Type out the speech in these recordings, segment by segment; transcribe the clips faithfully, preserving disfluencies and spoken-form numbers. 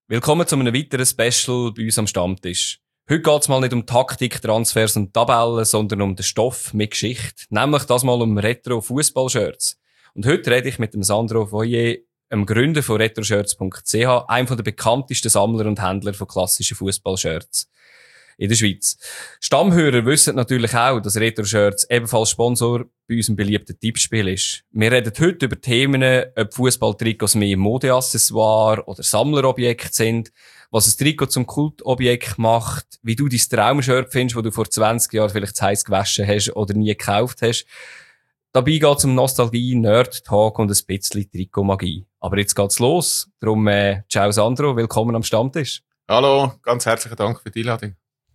Willkommen zu einem weiteren Special bei uns am Stammtisch. Heute geht es mal nicht um Taktik, Transfers und Tabellen, sondern um den Stoff mit Geschichte. Nämlich das mal um Retro-Fußball-Shirts. Und heute rede ich mit dem Sandro Foyer, einem Gründer von retroshirts punkt c h, einem der bekanntesten Sammler und Händler von klassischen Fußball-Shirts in der Schweiz. Stammhörer wissen natürlich auch, dass Retro-Shirts ebenfalls Sponsor bei unserem beliebten Tippspiel ist. Wir reden heute über Themen, ob Fußballtrikots mehr Modeaccessoire oder Sammlerobjekte sind, was ein Trikot zum Kultobjekt macht, wie du dein Traumshirt findest, das du vor zwanzig Jahren vielleicht zu heiss gewaschen hast oder nie gekauft hast. Dabei geht es um Nostalgie, Nerd-Talk und ein bisschen Trikotmagie. Aber jetzt geht's los. Darum, äh, ciao Sandro, willkommen am Stammtisch. Hallo, ganz herzlichen Dank für die Einladung.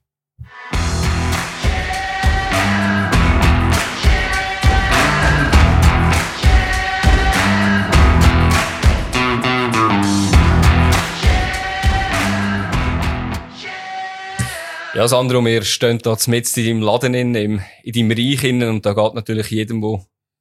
Ja, Sandro, wir stehen da mitten in deinem Laden, in, im, in deinem Reich innen, und da geht natürlich jedem, der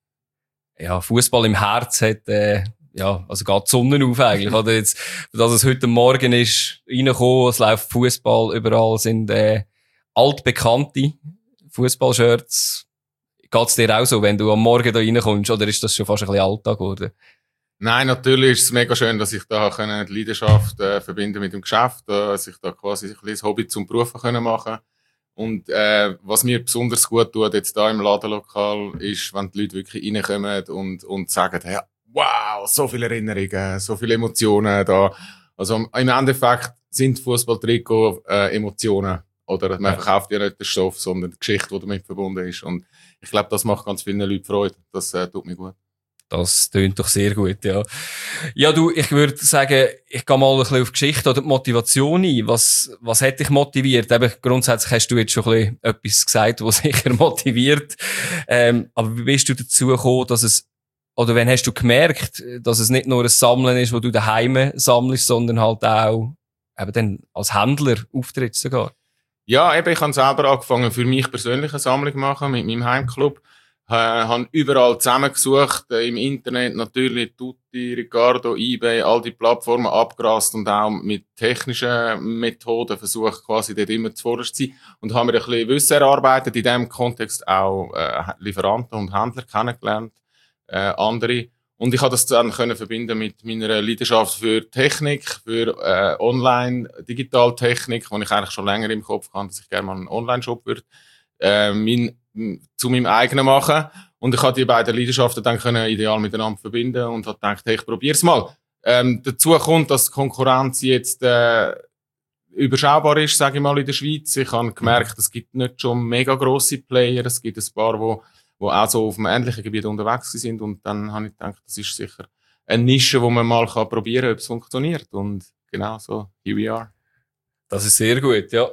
ja, Fußball im Herz hat, äh, ja, also geht die Sonne auf eigentlich. Oder jetzt, dass es heute Morgen ist, reingekommen, es läuft Fußball, überall sind äh, altbekannte Fußballshirts. Geht's dir auch so, wenn du am Morgen da reinkommst, oder ist das schon fast ein bisschen Alltag geworden? Nein, natürlich ist es mega schön, dass ich da können die Leidenschaft äh, verbinden mit dem Geschäft, äh, dass ich da quasi ein bisschen das Hobby zum Beruf können machen. Und äh, was mir besonders gut tut jetzt da im Ladenlokal ist, wenn die Leute wirklich reinkommen und und sagen, hey, wow, so viele Erinnerungen, so viele Emotionen da. Also im Endeffekt sind Fußballtrikots äh, Emotionen. Oder man ja. verkauft ja nicht den Stoff, sondern die Geschichte, die damit verbunden ist. Und ich glaube, das macht ganz vielen Leuten Freude. Das äh, tut mir gut. Das tönt doch sehr gut, ja. Ja, du, ich würde sagen, ich gehe mal ein bisschen auf die Geschichte oder die Motivation ein. Was, was hat dich motiviert? Eben, grundsätzlich hast du jetzt schon ein bisschen etwas gesagt, was sicher motiviert. Ähm, aber wie bist du dazu gekommen, dass es, oder wann hast du gemerkt, dass es nicht nur ein Sammeln ist, wo du daheim sammelst, sondern halt auch eben dann als Händler auftrittst sogar? Ja, eben, ich habe selber angefangen, für mich persönlich eine Sammlung machen mit meinem Heimclub. Äh, habe überall zusammengesucht, äh, im Internet natürlich Tutti, Ricardo, eBay, all die Plattformen abgerast und auch mit technischen Methoden versucht, quasi dort immer zuvorderst zu sein. Und haben mir ein bisschen Wissen erarbeitet, in diesem Kontext auch äh, Lieferanten und Händler kennengelernt, äh, andere. Und ich habe das dann können verbinden mit meiner Leidenschaft für Technik, für äh, Online-Digitaltechnik, die ich eigentlich schon länger im Kopf hatte, dass ich gerne mal einen Online-Shop würde äh, mein, zu meinem eigenen machen. Und ich habe die beiden Leidenschaften dann können ideal miteinander verbinden und habe gedacht, hey, ich probier's mal. Ähm, dazu kommt, dass die Konkurrenz jetzt äh, überschaubar ist, sage ich mal, in der Schweiz. Ich habe gemerkt, es gibt nicht schon mega grosse Player, es gibt ein paar, wo wo auch so auf einem ähnlichen Gebiet unterwegs sind. Und dann habe ich gedacht, das ist sicher eine Nische, wo man mal kann probieren kann, ob es funktioniert. Und genau so, here we are. Das ist sehr gut, ja.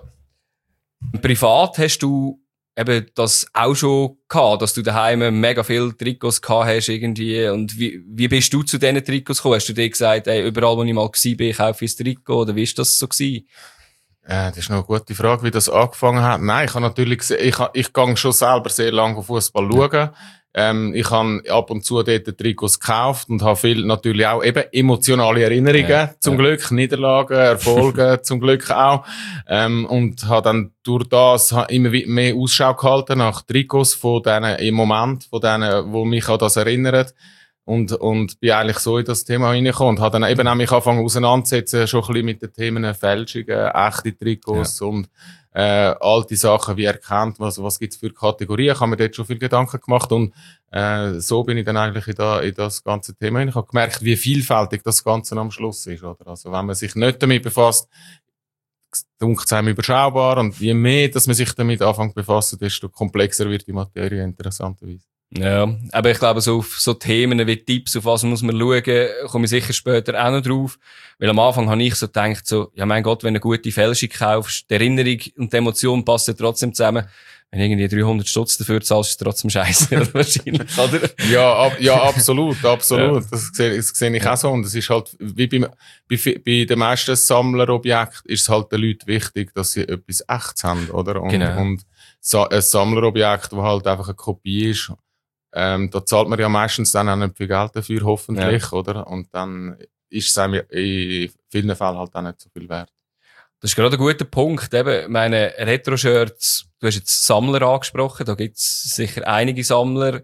Privat hast du eben das auch schon gehabt, dass du daheim mega viele Trikots gehabt hast irgendwie. Und wie, wie bist du zu diesen Trikots gekommen? Hast du dir gesagt, ey, überall, wo ich mal gewesen bin, kaufe ich ein Trikot? Oder wie ist das so gewesen? Äh, das ist noch eine gute Frage, wie das angefangen hat. Nein, ich habe natürlich gesehen, ich, ich gehe schon selber sehr lange auf Fußball schauen. Ähm, ich habe ab und zu dort Trikots gekauft und habe viel natürlich auch eben emotionale Erinnerungen, ja, zum ja. Glück, Niederlagen, Erfolge, zum Glück auch. Ähm, und habe dann durch das immer mehr Ausschau gehalten nach Trikots von denen im Moment, von denen, wo mich an das erinnert. Und, und bin eigentlich so in das Thema reingekommen und habe dann eben auch mich angefangen auseinanderzusetzen, schon ein bisschen mit den Themen Fälschungen, echte Trikots, ja, und äh, alte Sachen, wie erkannt, was, was gibt's für Kategorien. Ich habe mir dort schon viel Gedanken gemacht und äh, so bin ich dann eigentlich in, da, in das ganze Thema hinein. Ich habe gemerkt, wie vielfältig das Ganze am Schluss ist. Oder? Also wenn man sich nicht damit befasst, dunkt es einem überschaubar, und je mehr, dass man sich damit anfängt zu befassen, desto komplexer wird die Materie interessanterweise. Ja, aber ich glaube, so auf so Themen wie Tipps, auf was muss man schauen, komme ich sicher später auch noch drauf. Weil am Anfang habe ich so gedacht, so, ja mein Gott, wenn du eine gute Fälschung kaufst, die Erinnerung und die Emotion passen trotzdem zusammen. Wenn irgendwie dreihundert Stutz dafür zahlst, ist es trotzdem scheiße, wahrscheinlich, oder? Ja, ab, ja, absolut, absolut. Ja. Das sehe, das sehe ich auch so. Und es ist halt, wie bei, bei, bei den meisten Sammlerobjekten ist es halt den Leuten wichtig, dass sie etwas Echtes haben, oder? Und, genau. Und ein Sammlerobjekt, das halt einfach eine Kopie ist, ähm, da zahlt man ja meistens dann auch nicht viel Geld dafür, hoffentlich, ja, oder? Und dann ist es einem in vielen Fällen halt auch nicht so viel wert. Das ist gerade ein guter Punkt. Eben, meine Retro-Shirts, du hast jetzt Sammler angesprochen, da gibt es sicher einige Sammler.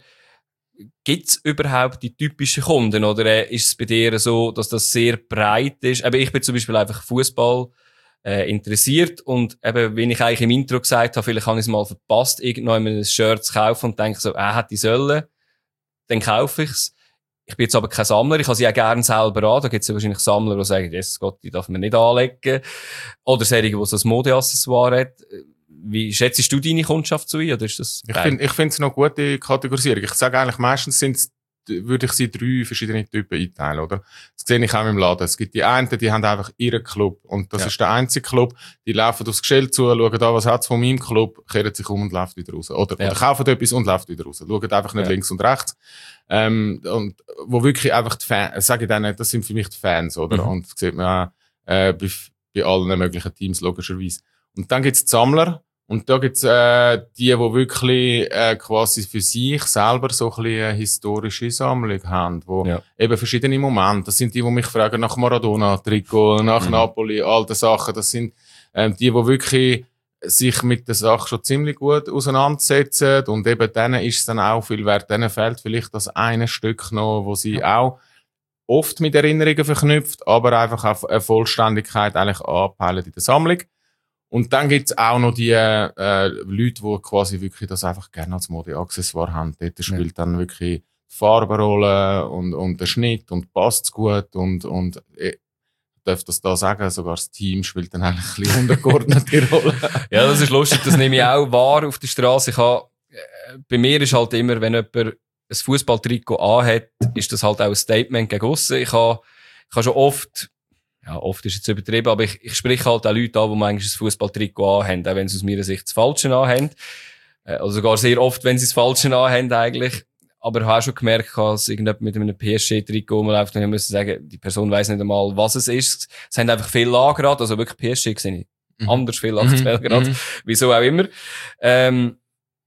Gibt es überhaupt die typischen Kunden oder ist es bei dir so, dass das sehr breit ist? Eben, ich bin zum Beispiel einfach Fußball äh, interessiert und eben, wie ich eigentlich im Intro gesagt habe, vielleicht habe ich es mal verpasst, irgendwann ein Shirt zu kaufen und denke so, er hätte ich sollen, dann kaufe ich es. Ich bin jetzt aber kein Sammler, ich habe sie auch gerne selber an. Da gibt es ja wahrscheinlich Sammler, die sagen, Jesus Gott, die darf man nicht anlegen. Oder solche, die so ein Modeaccessoire hat. Wie schätzt du deine Kundschaft zu ein? Oder ist das ich finde ich finde es noch eine gute Kategorisierung. Ich sage eigentlich, meistens sind würde ich sie drei verschiedene Typen einteilen, oder? Das sehe ich auch im Laden. Es gibt die einen, die haben einfach ihren Club. Und das ja. ist der einzige Club. Die laufen aufs Geschäft zu, schauen da, was hat's von meinem Club, kehren sich um und laufen wieder raus. Oder, ja. oder kaufen etwas und laufen wieder raus. Schauen einfach nicht ja. links und rechts. Ähm, und, wo wirklich einfach die Fans, sage ich denen, das sind für mich die Fans, oder? Mhm. Und das sieht man auch, äh, bei, bei allen möglichen Teams, logischerweise. Und dann gibt's die Sammler. Und da gibt's äh, die, die wirklich äh, quasi für sich selber so ein bisschen eine historische Sammlung haben, wo ja. eben verschiedene Momente, das sind die, die mich fragen nach Maradona, Trikot, nach mhm. Napoli, alte Sachen, das sind ähm, die, die wirklich sich mit der Sache schon ziemlich gut auseinandersetzen und eben denen ist es dann auch viel wert, denen fehlt vielleicht das eine Stück noch, wo sie ja. auch oft mit Erinnerungen verknüpft, aber einfach auf eine Vollständigkeit eigentlich anpeilen in der Sammlung. Und dann gibt's auch noch die äh, Leute, die quasi wirklich das einfach gerne als Modeaccessoire haben. Dort spielt ja. dann wirklich die Farbenrolle und, und der Schnitt und passt's gut und, und ich darf das da sagen, sogar das Team spielt dann eigentlich ein bisschen untergeordnete Rolle. Ja, das ist lustig, das nehme ich auch wahr auf der Straße. Ich habe, äh, bei mir ist halt immer, wenn jemand ein Fußballtrikot anhat, ist das halt auch ein Statement gegen aussen. Ich habe, ich habe schon oft Ja, oft ist es jetzt übertrieben, aber ich, ich spreche halt auch Leute an, die manchmal ein Fußballtrikot anhaben, auch wenn sie aus meiner Sicht das Falsche anhaben. Also sogar sehr oft, wenn sie das Falsche anhaben eigentlich. Aber ich habe auch schon gemerkt, dass irgendjemand mit einem P S G-Trikot rumläuft und ich muss sagen, die Person weiss nicht einmal, was es ist. Es haben einfach viel angerad, also wirklich P S G gesehen. Mhm. Anders viel als Belgrad. Mhm. Wieso auch immer. Ähm,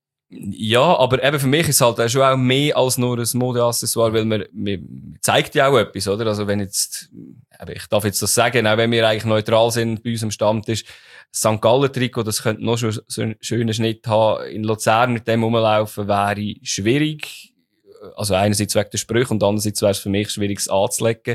Ja, aber eben für mich ist es halt auch schon auch mehr als nur ein Modeaccessoire, weil man, man zeigt ja auch etwas, oder? Also wenn jetzt, ich darf jetzt das sagen, auch wenn wir eigentlich neutral sind bei unserem Stammtisch, Sankt Gallen-Trikot, das könnte noch schon so einen schönen Schnitt haben. In Luzern mit dem rumlaufen wäre schwierig. Also einerseits wegen der Sprüche und andererseits wäre es für mich schwierig, es anzulegen.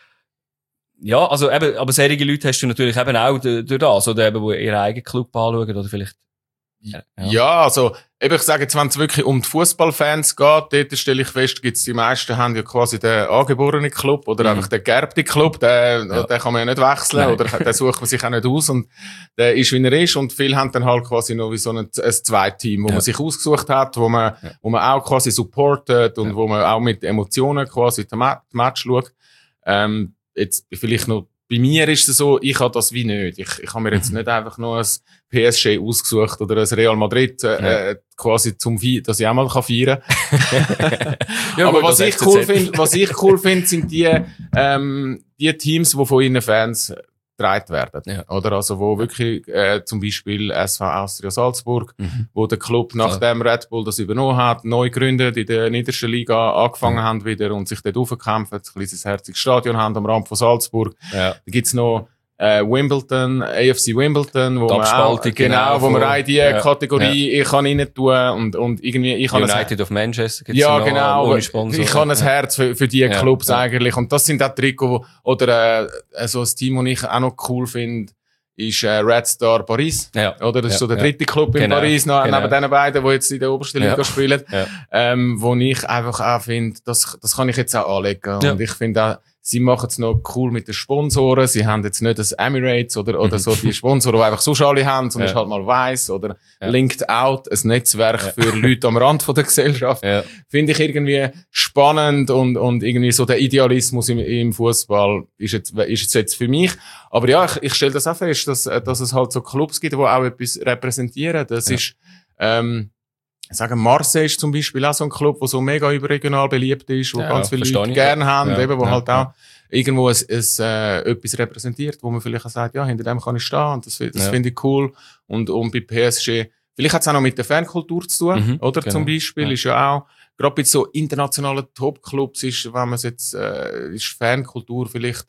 Ja, also eben, aber solche Leute hast du natürlich eben auch durch das, oder eben, die ihren eigenen Club anschauen, oder vielleicht. Ja, ja also, eben, ich sage jetzt, wenn es wirklich um die Fußballfans geht, dort stelle ich fest, gibt's die meisten haben ja quasi den angeborenen Club oder mhm. einfach den geerbten Club, den, ja. den kann man ja nicht wechseln Nein. oder den sucht man sich auch nicht aus und der ist, wie er ist und viele haben dann halt quasi noch wie so ein, ein Zweitteam, wo ja. man sich ausgesucht hat, wo man, ja. wo man auch quasi supportet und ja. wo man auch mit Emotionen quasi das Match schaut. Ähm, jetzt vielleicht noch bei mir ist es so, ich habe das wie nicht. Ich, ich habe mir jetzt nicht einfach nur ein P S G ausgesucht oder ein Real Madrid, äh, ja. quasi zum Feiern, dass ich auch mal feiern kann. ja, aber gut, was ich cool finde, was ich cool finde, sind die, ähm, die Teams, die von ihren Fans getragen werden. Ja. Oder? Also, wo wirklich, äh, zum Beispiel S V Austria Salzburg, mhm. wo der Club, nachdem ja. Red Bull das übernommen hat, neu gegründet, in der niedersten Liga angefangen mhm. haben wieder und sich dort aufgekämpft, ein kleines herziges Stadion haben am Rand von Salzburg. Ja. Da gibt's noch, äh, Wimbledon, A F C Wimbledon, wo man auch, genau, genau, wo man auch in die ja. Kategorie, ja. ich kann rein tun und, und irgendwie, ich kann United of Manchester gibt's ja, noch, genau, ohne Sponsor. Ich habe ein ja. Herz für, für die ja. Clubs ja. eigentlich und das sind auch Trikots, oder, äh, so ein Team, das ich auch noch cool finde, ist, äh, Red Star Paris. Ja. Oder, das ist ja. so der dritte ja. Club in genau. Paris, noch, genau. neben den beiden, die jetzt in der obersten Liga ja. spielen, ja. ähm, wo ich einfach auch finde, das, das kann ich jetzt auch anlegen ja. und ich finde auch, sie machen es noch cool mit den Sponsoren. Sie haben jetzt nicht das Emirates oder, oder so die Sponsoren, die einfach so alle haben, sondern ja. ist halt mal weiss oder ja. Linked Out, ein Netzwerk ja. für Leute am Rand von der Gesellschaft. Ja. Finde ich irgendwie spannend und, und irgendwie so der Idealismus im, im Fußball ist jetzt, ist jetzt für mich. Aber ja, ich, ich stelle das auch fest, dass, dass es halt so Clubs gibt, die auch etwas repräsentieren. Das ja. ist, ähm, ich sage, Marseille ist zum Beispiel auch so ein Club, der so mega überregional beliebt ist, wo ja, ganz viele Leute gerne haben, ja, eben, wo ja, halt auch ja. irgendwo ein, ein, äh, etwas repräsentiert, wo man vielleicht auch sagt, ja, hinter dem kann ich stehen, und das, das ja. finde ich cool. Und, und bei P S G, vielleicht hat es auch noch mit der Fankultur zu tun, mhm, oder? Genau. Zum Beispiel ja. ist ja auch, gerade bei so internationalen Top-Clubs ist, wenn man es jetzt, äh, ist Fankultur vielleicht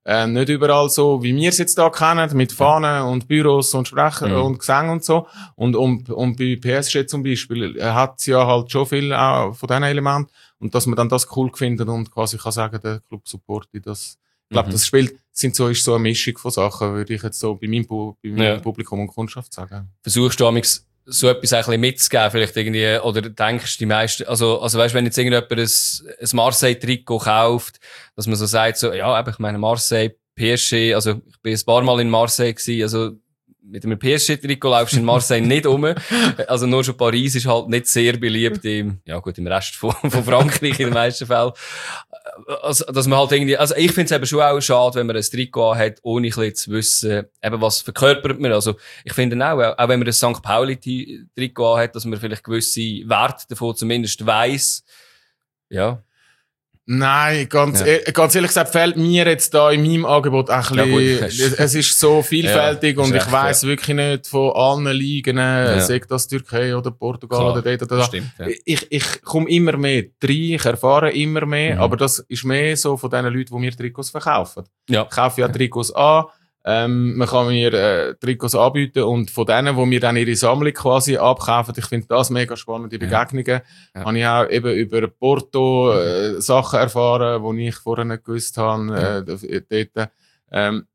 Äh, nicht überall so, wie wir es jetzt da kennen, mit Fahnen und Büros und Sprecher mhm. und Gesang und so. Und, und, und bei P S G zum Beispiel hat es ja halt schon viel auch von diesen Elementen. Und dass man dann das cool findet und quasi kann sagen, der Club supporte das. Ich glaube, mhm. das Spiel sind so, ist so eine Mischung von Sachen, würde ich jetzt so bei meinem, bei meinem ja. Publikum und Kundschaft sagen. Versuchst du amigs so etwas ein bisschen mitzugeben, vielleicht irgendwie, oder denkst die meisten, also, also weißt, wenn jetzt irgendjemand ein, ein Marseille-Trikot kauft, dass man so sagt, so, ja, eben, ich meine, Marseille, P S G, also, ich bin ein paar Mal in Marseille gewesen, also, mit einem P S G-Trikot laufst du in Marseille nicht um. Also, nur schon Paris ist halt nicht sehr beliebt im, ja gut, im Rest von, von Frankreich in den meisten Fällen. Also, dass man halt irgendwie, also ich finde es eben schon auch schade, wenn man ein Trikot hat, ohne ein bisschen zu wissen, eben was verkörpert man. Also ich finde auch, auch wenn man ein Sankt Pauli-Trikot hat, dass man vielleicht gewisse Werte davon zumindest weiss. Ja. Nein, ganz, ja. e- ganz ehrlich gesagt fehlt mir jetzt da in meinem Angebot ein bisschen, ja, gut, es ist so vielfältig ja, und ich weiss ja. wirklich nicht von allen Ligen, ja. sei das Türkei oder Portugal Klar, oder dort oder da. Stimmt, ja. Ich, ich komme immer mehr rein, ich erfahre immer mehr, mhm. aber das ist mehr so von den Leuten, die mir Trikots verkaufen. Ja. Ich kaufe ja Trikots an, ähm, man kann mir äh, Trikots anbieten und von denen, die mir dann ihre Sammlung quasi abkaufen, ich finde das mega spannende Begegnungen. Ja. Ja. Habe ich auch eben über Porto äh, Sachen erfahren, die ich vorher nicht gewusst habe, äh, dort. Ähm,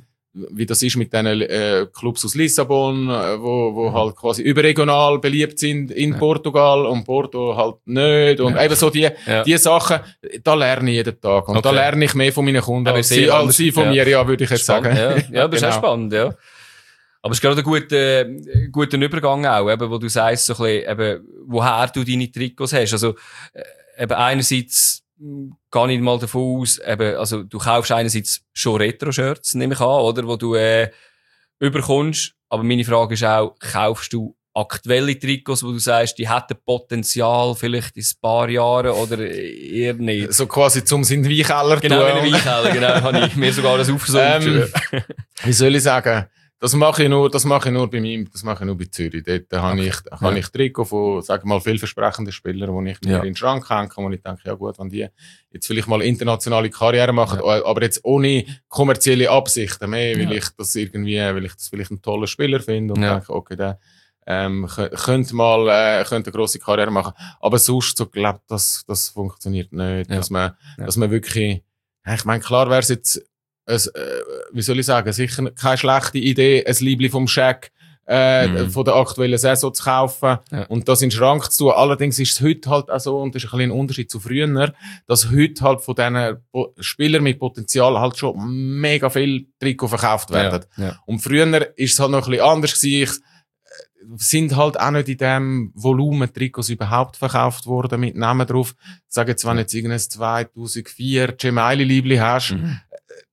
wie das ist mit diesen äh, Clubs aus Lissabon, äh, wo, wo mhm. halt quasi überregional beliebt sind in ja. Portugal und Porto halt nicht. Und ja. eben so die, ja. die Sachen, da lerne ich jeden Tag. Und okay. da lerne ich mehr von meinen Kunden als sie, als sie von ja. mir, ja, würde ich jetzt spannend, sagen. Ja, ja, das ist genau. auch spannend, ja. Aber es ist gerade ein guter, guter Übergang auch, eben, wo du sagst, so ein bisschen, eben, woher du deine Trikots hast. Also, eben einerseits, gehe ich mal davon aus, eben, also, du kaufst einerseits schon Retro-Shirts, nehme ich an, oder, wo du, äh, überkommst. Aber meine Frage ist auch, kaufst du aktuelle Trikots, wo du sagst, die hätten Potenzial vielleicht in ein paar Jahren oder eher nicht? So quasi zum in den Weinkeller tun. Genau, in den Weinkeller, genau, habe ich mir sogar das aufgesucht. Ähm, wie soll ich sagen? Das mache ich nur, das mache ich nur bei mir, das mache ich nur bei Zürich. Dort okay. habe ich, habe ja. ich Trikot von, sagen wir mal, vielversprechenden Spielern, die ich mir ja. in den Schrank hänge, wo ich denke, ja gut, wenn die jetzt vielleicht mal internationale Karriere machen, ja. aber jetzt ohne kommerzielle Absichten mehr, weil ja. ich das irgendwie, weil ich das vielleicht einen tollen Spieler finde und ja. denke, okay, der, ähm, könnte mal, äh, könnte eine grosse Karriere machen. Aber sonst, so glaubt, das, das funktioniert nicht, ja. dass man, ja. dass man wirklich, ich meine, klar wäre es jetzt, Es, äh, wie soll ich sagen, sicher keine schlechte Idee, ein Liebli vom Shaq äh, mhm. von der aktuellen Saison zu kaufen ja. und das in den Schrank zu tun. Allerdings ist es heute halt auch so, und das ist ein bisschen ein Unterschied zu früher, dass heute halt von diesen Bo- Spielern mit Potenzial halt schon mega viel Trikots verkauft werden. Ja. Ja. Und früher ist es halt noch ein bisschen anders gewesen. Ich, sind halt auch nicht in dem Volumen Trikots überhaupt verkauft worden mit Namen drauf. Ich sage jetzt, wenn jetzt irgendein zweitausendvier Gemeili-Liebli hast, mhm.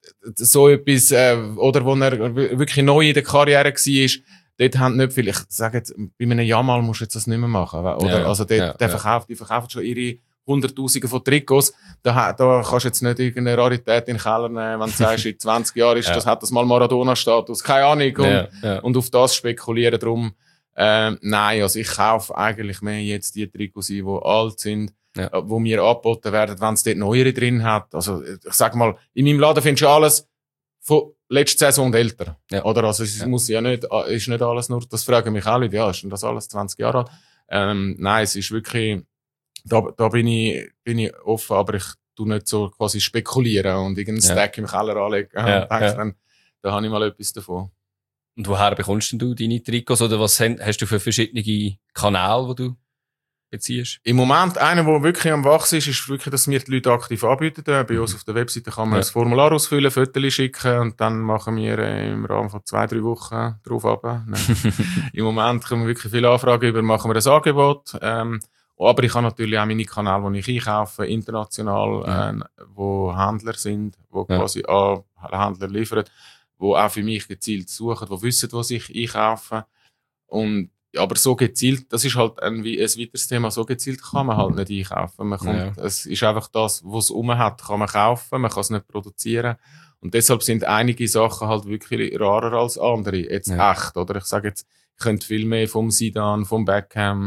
so etwas, äh, oder wo er wirklich neu in der Karriere war, dort haben nicht viel, ich sage jetzt, bei einem Jamal musst du jetzt das nicht mehr machen, oder? Ja, also dort, ja, der ja. verkauft, die verkaufen schon ihre Hunderttausende von Trikots, da, da kannst du jetzt nicht irgendeine Rarität in den Keller nehmen, wenn du sagst, in zwanzig Jahren ist, ja. das hat das mal Maradona-Status, keine Ahnung, und, ja, ja. und auf das spekulieren drum, äh, nein, also ich kaufe eigentlich mehr jetzt die Trikots ein, die alt sind, ja. wo mir angeboten werden, wenn es dort neuere drin hat. Also, ich sag mal, in meinem Laden findest du alles von letzter Saison und älter. Ja. Oder? Also, es ja. muss ja nicht, ist nicht alles nur, das fragen mich auch Leute, ja, ist denn das alles zwanzig Jahre alt? Ähm, nein, es ist wirklich, da, da bin ich, bin ich offen, aber ich tu nicht so quasi spekulieren und irgendeinen ja. Stack im Keller anlegen. Ja. Und denke ja. dann, da habe ich mal etwas davon. Und woher bekommst denn du deine Trikots? Oder was hast du für verschiedene Kanäle, die du beziehst? Im Moment, einer, der wirklich am Wachsen ist, ist wirklich, dass wir die Leute aktiv anbieten. Bei mhm. uns auf der Webseite kann man ja. ein Formular ausfüllen, Fotos schicken und dann machen wir äh, im Rahmen von zwei, drei Wochen drauf ab. Im Moment kommen wirklich viele Anfragen über, machen wir ein Angebot. Ähm, aber ich habe natürlich auch meine Kanäle, wo ich einkaufe, international, mhm. äh, wo Händler sind, wo ja. quasi an Händler liefern, wo auch für mich gezielt suchen, die wissen, was ich einkaufe. Und aber so gezielt, das ist halt ein, ein weiteres Thema, so gezielt kann man halt nicht einkaufen. Man kommt, ja. Es ist einfach das, was es rum hat, kann man kaufen, man kann es nicht produzieren. Und deshalb sind einige Sachen halt wirklich rarer als andere. Jetzt ja. echt, oder? Ich sage jetzt, ich könnte viel mehr vom Zidane, vom Beckham,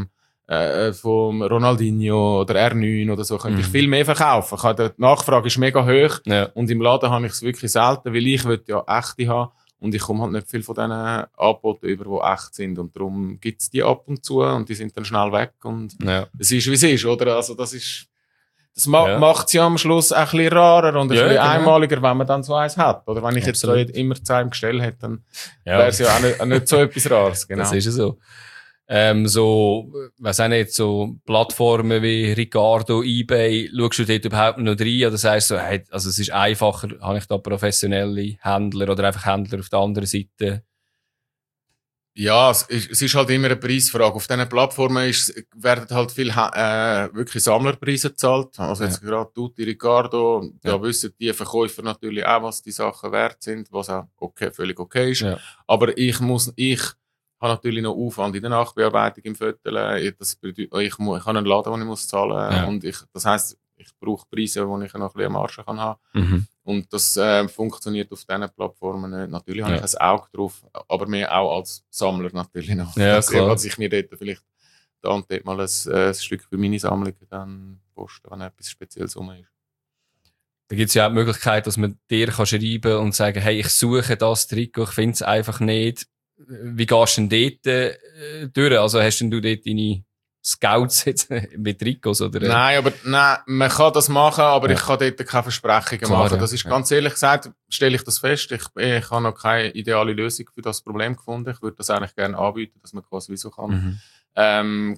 äh, vom Ronaldinho oder R neun oder so, könnte Mhm. ich viel mehr verkaufen. Ich habe, die Nachfrage ist mega hoch Ja. und im Laden habe ich es wirklich selten, weil ich will ja echte haben und ich komme halt nicht viel von diesen Angeboten über, die echt sind und darum gibt es die ab und zu und die sind dann schnell weg und Ja. es ist, wie es ist, oder? Also das ist, das ma Ja. macht es ja am Schluss ein bisschen rarer und ein Ja, bisschen genau. einmaliger, wenn man dann so eins hat. Oder wenn ich jetzt so Absolut. immer zu einem Gestell hätte, dann Ja. wäre es ja auch nicht, auch nicht so etwas Rares. Genau. Das ist ja so. Ähm, so, weiss auch nicht, so Plattformen wie Ricardo, eBay, schaust du dort überhaupt noch rein oder sagst du, so, hey, also es ist einfacher, habe ich da professionelle Händler oder einfach Händler auf der anderen Seite? Ja, es ist, es ist halt immer eine Preisfrage. Auf diesen Plattformen ist, werden halt viel äh, wirklich Sammlerpreise gezahlt. Also jetzt Ja. gerade Tutti, Ricardo, da Ja. wissen die Verkäufer natürlich auch, was die Sachen wert sind, was auch okay, völlig okay ist. Ja. Aber ich muss, ich habe natürlich noch Aufwand in der Nachbearbeitung im Viertel. Das bedeutet, ich, muss, ich habe einen Laden, den ich muss zahlen Ja. und ich, das heisst, ich brauche Preise, wo ich noch ein bisschen Marge kann haben. Mhm. Und das äh, funktioniert auf diesen Plattformen nicht. Natürlich habe Ja. ich ein Auge drauf, aber mehr auch als Sammler natürlich noch. Ja, dass, klar. dass ich mir dort vielleicht da und dort mal ein, äh, ein Stück für meine Sammlung dann posten, wenn etwas Spezielles rum ist. Da gibt es ja auch die Möglichkeit, dass man dir kann schreiben und sagen, hey, ich suche das Trikot, ich finde es einfach nicht. Wie gehst du denn dort äh, durch? Also hast denn du dort deine Scouts jetzt mit Trikots? Oder? Nein, aber nein, man kann das machen, aber Ja. ich kann dort keine Versprechungen Klar, machen. ja. Das ist Ja. ganz ehrlich gesagt, stelle ich das fest. Ich, ich habe noch keine ideale Lösung für das Problem gefunden. Ich würde das eigentlich gerne anbieten, dass man quasi so kann. Mhm. Ähm,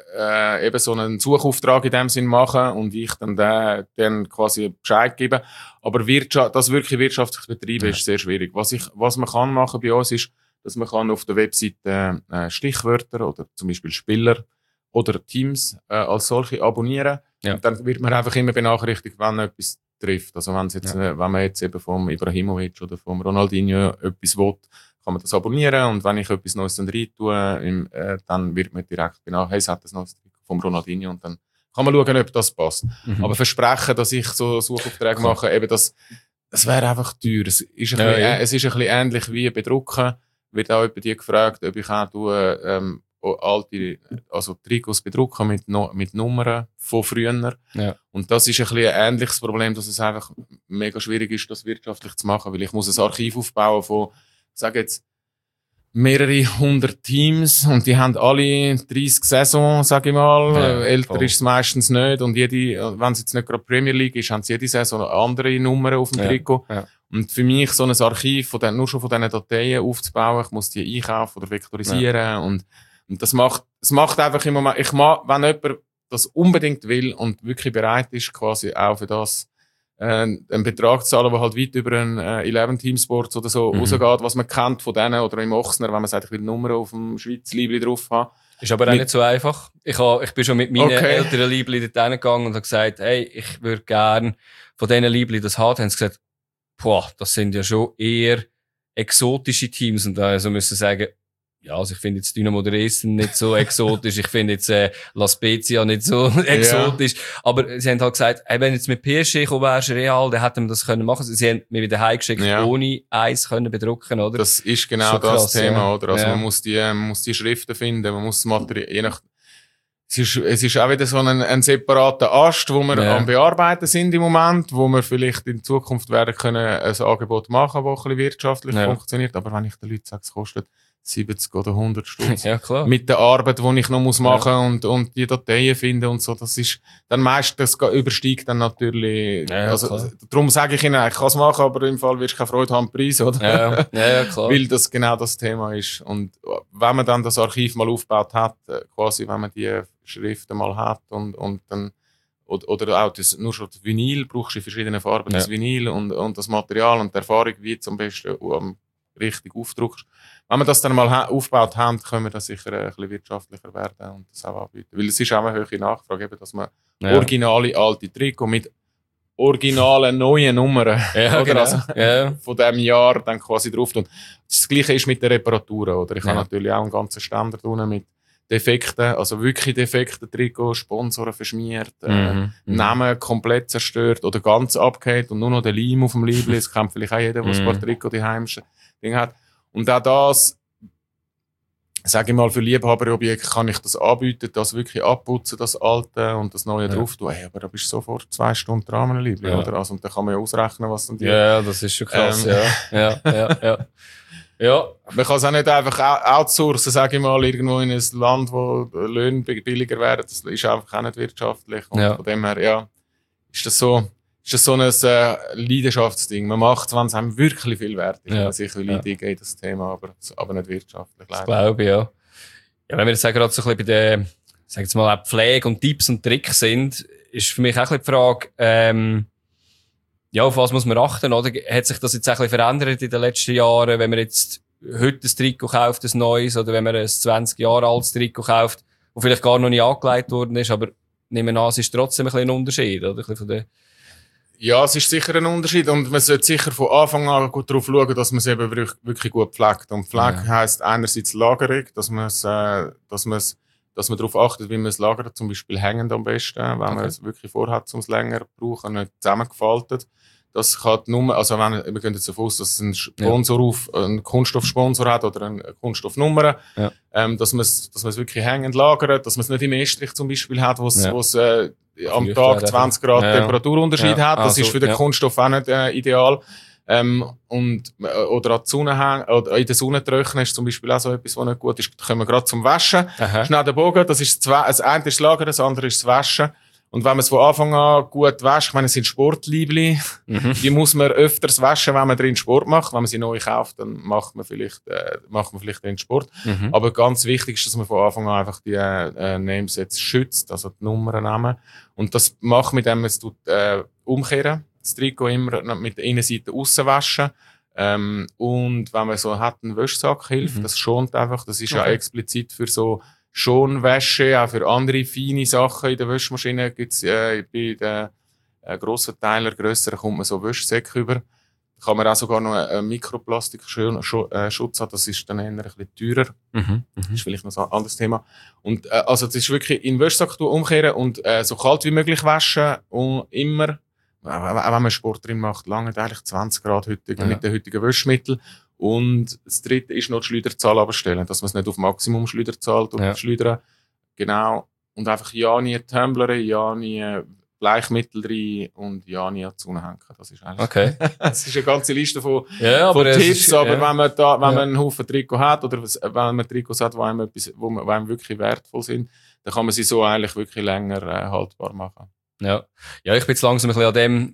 äh, eben so einen Suchauftrag in dem Sinn machen und ich dann den, den quasi Bescheid geben. Aber Wirtschaft, das wirklich wirtschaftlich betreiben Ja. ist sehr schwierig. Was ich, was man kann machen bei uns ist, dass man kann auf der Webseite äh, Stichwörter oder zum Beispiel Spieler oder Teams äh, als solche abonnieren. Ja. Und dann wird man einfach immer benachrichtigt, wenn etwas trifft. Also wenn, jetzt, Ja. äh, wenn man jetzt eben vom Ibrahimovic oder vom Ronaldinho etwas will, kann man das abonnieren und wenn ich etwas Neues dann rein tue, im, äh, dann wird man direkt benachrichtigt, hey, es hat das Neues vom Ronaldinho und dann kann man schauen, ob das passt. Mhm. Aber versprechen, dass ich so Suchaufträge Klar. mache, eben das, das wäre einfach teuer. Es ist ein, Ja, bisschen, ja. äh, es ist ein bisschen ähnlich wie bedrucken. Wird auch jemand die gefragt, ob ich auch tue, ähm, alte, also Trikots bedrucken mit, no, mit Nummern von früher. Ja. Und das ist ein bisschen ein ähnliches Problem, dass es einfach mega schwierig ist, das wirtschaftlich zu machen, weil ich muss ein Archiv aufbauen von, ich sage jetzt, mehrere hundert Teams und die haben alle dreißig Saison, sage ich mal. Ja, Älter voll. ist es meistens nicht und jede, wenn es jetzt nicht gerade Premier League ist, haben sie jede Saison andere Nummern auf dem Ja, Trikot. ja. Und für mich so ein Archiv von den, nur schon von diesen Dateien aufzubauen, ich muss die einkaufen oder vektorisieren und, und das macht, es macht einfach im Moment, ich mag, wenn jemand das unbedingt will und wirklich bereit ist, quasi auch für das äh, einen Betrag zu zahlen, der halt weit über einen äh, eleven Team Sports oder so Mhm. rausgeht, was man kennt von denen oder im Ochsner, wenn man sagt, ich will Nummern auf dem Schweiz Liebli drauf haben. Ist aber auch Mit- nicht so einfach. Ich, ha, ich bin schon mit meinen Okay. älteren Liebli dort hingegangen und habe gesagt, hey, ich würde gern von diesen Liebli das haben. Dann haben sie gesagt, boah, das sind ja schon eher exotische Teams. Und da also müssen sagen, ja, also ich finde jetzt Dynamo Dresden nicht so exotisch, ich finde jetzt äh, La Spezia nicht so exotisch. Aber sie haben halt gesagt, hey, wenn jetzt mit P S G gekommen wärst, Real, dann hätten wir das können machen. Sie haben mir wieder heimgeschickt, Ja. ohne eins können bedrucken, oder? Das ist genau Schon das krass, Thema, ja. oder? Also Ja. man muss die, man muss die Schriften finden, man muss das Material, je nach, es ist, es ist auch wieder so ein, ein separater Ast, wo wir Ja. am Bearbeiten sind im Moment, wo wir vielleicht in Zukunft werden können, ein Angebot machen, das ein bisschen wirtschaftlich Ja. funktioniert. Aber wenn ich den Leuten sage, es kostet siebzig oder hundert Stutz. Ja, klar. Mit der Arbeit, die ich noch muss machen und, und die Dateien finden und so, das ist, dann meist, das ge- übersteigt dann natürlich, Ja, also, klar. darum sage ich Ihnen, ich kann es machen, aber im Fall wirst du keine Freude haben am Preis, oder? Ja, ja, ja, klar. Weil das genau das Thema ist. Und wenn man dann das Archiv mal aufgebaut hat, äh, quasi, wenn man die Schriften mal hat und, und dann, oder, oder auch das, nur schon das Vinyl, brauchst du in verschiedenen Farben Ja. das Vinyl und, und das Material und die Erfahrung, wie zum besten um, richtig aufdruckst. Wenn wir das dann mal ha- aufgebaut haben, können wir das sicher äh, ein bisschen wirtschaftlicher werden und das auch anbieten. Weil es ist auch eine hohe Nachfrage, eben, dass man Ja. originale alte Trikot mit originalen neuen Nummern Ja, oder? genau. Also, Ja. von diesem Jahr dann quasi drauf tun. Das Gleiche ist mit den Reparaturen. Oder? Ich Ja. habe natürlich auch einen ganzen Ständer drin mit Defekten, also wirklich defekten Trikots, Sponsoren verschmiert, äh, Mhm. Namen komplett zerstört oder ganz abgehakt und nur noch der Leim auf dem Liebli. Das kennt vielleicht auch jeder, der ein paar Mhm. Trikots daheim Ding hat. Und auch das sage ich mal, für Liebhaberobjekte kann ich das anbieten, das wirklich abputzen, das Alte und das Neue ja. drauf tun. Hey, aber da bist du sofort zwei Stunden dran, mein Liebling, ja. oder? Also, und dann kann man ja ausrechnen, was dann die... Ja, das ist schon krass, ähm, ja. ja, ja, ja. Ja. Man kann es auch nicht einfach outsourcen, sage ich mal, irgendwo in ein Land, wo Löhne billiger werden. Das ist einfach auch nicht wirtschaftlich. Und ja. von dem her, ja, ist das so, ist das so ein äh, Leidenschaftsding. Man macht es, wenn es einem wirklich viel wert ist, ja. wenn man sich will eingehen, das Thema, aber, aber nicht wirtschaftlich. Leider. Das glaube ich, ja. Ja, wenn wir jetzt gerade so ein bisschen bei der, sag jetzt mal, auch Pflege und Tipps und Tricks sind, ist für mich auch ein bisschen die Frage, ähm, ja, auf was muss man achten, oder? Hat sich das jetzt ein bisschen verändert in den letzten Jahren, wenn man jetzt heute ein Trikot kauft, ein neues, oder wenn man ein zwanzig Jahre altes Trikot kauft, das vielleicht gar noch nicht angelegt worden ist, aber nehmen wir an, es ist trotzdem ein bisschen ein Unterschied, oder? Ein bisschen von der Ja, es ist sicher ein Unterschied und man sollte sicher von Anfang an gut darauf schauen, dass man es eben wirklich gut pflegt. Und Pflege ja. heisst einerseits Lagerung, dass man es, äh, dass man es, dass man darauf achtet, wie man es lagert, zum Beispiel hängend am besten, wenn okay. man es wirklich vorhat, um es länger zu brauchen, nicht zusammengefaltet. Das kann nur, also wenn, wir gehen jetzt davon aus, dass es ein Sponsor ja. auf, einen Kunststoffsponsor hat oder eine Kunststoffnummer, ja. ähm, dass man es, dass man es wirklich hängend lagert, dass man es nicht im Estrich zum Beispiel hat, wo es, ja. wo es, äh, am Tag zwanzig Grad ja. Temperaturunterschied ja. hat. Das also, ist für den ja. Kunststoff auch nicht äh, ideal. Ähm, und, äh, oder an die Sonne hängen, oder in der Sonne trocknen ist zum Beispiel auch so etwas, was nicht gut ist. Da kommen wir gerade zum Waschen. Aha. Schnell den Bogen. Das ist zwei, das eine ist das Lagern, das andere ist das Waschen. Und wenn man es von Anfang an gut wäscht, ich meine, es sind Sportliebli, mhm. die muss man öfters waschen, wenn man drin Sport macht. Wenn man sie neu kauft, dann macht man vielleicht, äh, macht man vielleicht den Sport. Mhm. Aber ganz wichtig ist, dass man von Anfang an einfach die äh, Namesets schützt, also die Nummern nehmen. Und das macht mit dem, es tut, äh, umkehren. Das Trikot immer mit der Innenseite aussen waschen. Ähm, und wenn man so hat, einen Wäschsack hilft, mhm. das schont einfach. Das ist okay. ja explizit für so Schonwäsche, auch für andere feine Sachen in der Wäschmaschine gibt's, äh, bei den äh, grossen Teilen, grösseren, kommt man so Wäschsäcke über. Da kann man auch sogar noch einen Mikroplastik-Schutz haben, das ist dann eher ein bisschen teurer. Mhm. Das ist vielleicht noch so ein anderes Thema. Und, äh, also, das ist wirklich in den Wäschsack umkehren und, äh, so kalt wie möglich waschen und immer, auch wenn man Sport drin macht, lange eigentlich zwanzig Grad heute, ja. mit den heutigen Wäschmitteln. Und das dritte ist noch die Schleuderzahl abstellen, dass man es nicht auf Maximum Schleuderzahl ja. schleudern. Genau. Und einfach ja nie Tumbler, ja nie Bleichmittel rein und ja nie an die Sonne hängen. Das ist eigentlich, okay. das ist eine ganze Liste von, ja, von Tipps, ist, aber ja. wenn man da, wenn ja. man einen Haufen Trikot hat oder wenn man Trikots hat, die einem etwas, wo man, wo einem wirklich wertvoll sind, dann kann man sie so eigentlich wirklich länger äh, haltbar machen. Ja. Ja, ich bin jetzt langsam ein bisschen an dem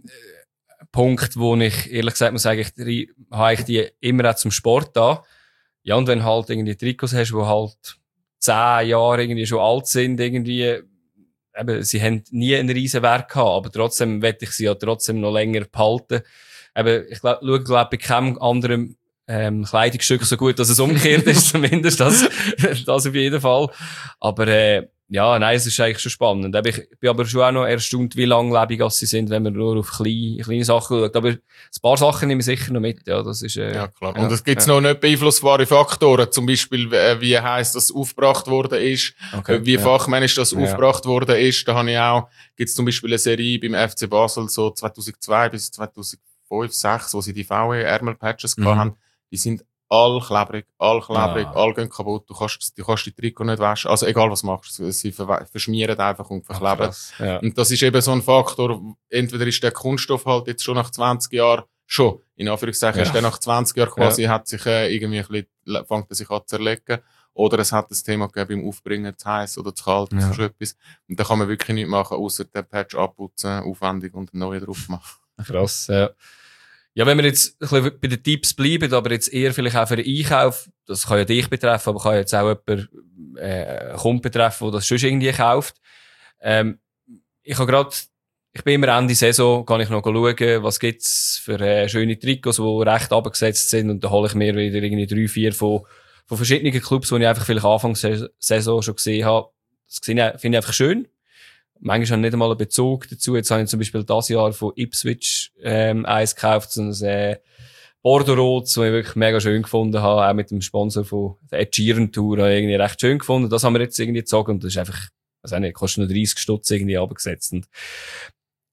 Punkt, wo ich ehrlich gesagt muss sagen, ich habe ich die immer auch zum Sport da. Ja, und wenn halt irgendwie Trikots hast, die halt zehn Jahre irgendwie schon alt sind, irgendwie, eben, sie haben nie einen riesen Wert gehabt, aber trotzdem wette ich sie ja trotzdem noch länger behalten. Eben, ich glaube, schaue, glaube bei keinem anderen ähm, Kleidungsstück so gut, dass es umgekehrt ist, zumindest das, das auf jeden Fall. Aber äh, ja, nein, es ist eigentlich schon spannend. Ich bin aber schon auch noch erstaunt, wie langlebig sie sind, wenn man nur auf kleine, kleine Sachen schaut. Aber ein paar Sachen nehme ich sicher noch mit. Ja, das ist, äh, ja klar. Ja, und es gibt ja. noch nicht beeinflussbare Faktoren. Zum Beispiel, wie heisst das aufgebracht worden ist. Okay. Wie ja. fachmännisch das ja. aufgebracht worden ist. Da habe ich auch, gibt es zum Beispiel eine Serie beim F C Basel, so zweitausendzwei bis zweitausendfünf, zweitausendfünf, wo sie die V E-Ärmel-Patches mhm. hatten. Die sind all klebrig, all klebrig, ah. all gehen kaputt. Du kannst, du kannst die Trikot nicht waschen. Also egal was du machst, sie verschmieren einfach und verkleben. Ach, ja. Und das ist eben so ein Faktor. Entweder ist der Kunststoff halt jetzt schon nach zwanzig Jahren, schon, in Anführungszeichen, ja. ist der nach zwanzig Jahren quasi, ja. hat sich äh, irgendwie ein bisschen, fängt er sich an zu zerlegen. Oder es hat das Thema gegeben beim Aufbringen zu heiß oder zu kalt, ja. so etwas. Und da kann man wirklich nichts machen, außer den Patch abputzen, aufwendig und einen neuen drauf machen. Krass, ja. Ja, wenn wir jetzt ein bisschen bei den Tipps bleiben, aber jetzt eher vielleicht auch für den Einkauf, das kann ja dich betreffen, aber kann jetzt auch jemand, äh, Kunden betreffen, der das schon irgendwie kauft. Ähm, ich habe gerade, ich bin immer Ende Saison, kann ich noch schauen, was gibt's für äh, schöne Trikots, die recht abgesetzt sind, und da hole ich mir wieder irgendwie drei, vier von, von verschiedenen Clubs, die ich einfach vielleicht Anfang Saison schon gesehen habe. Das finde ich einfach schön. Manchmal habe ich nicht einmal einen Bezug dazu. Jetzt habe ich zum Beispiel dieses Jahr von Ipswich ähm, eins gekauft, so ein äh, Bordeaux, das ich wirklich mega schön gefunden habe, auch mit dem Sponsor von der Ed Sheeran Tour, habe ich irgendwie recht schön gefunden. Das haben wir jetzt irgendwie gezogen und das ist einfach, weiß auch nicht, kostet nur dreißig Stutz irgendwie abgesetzt. Und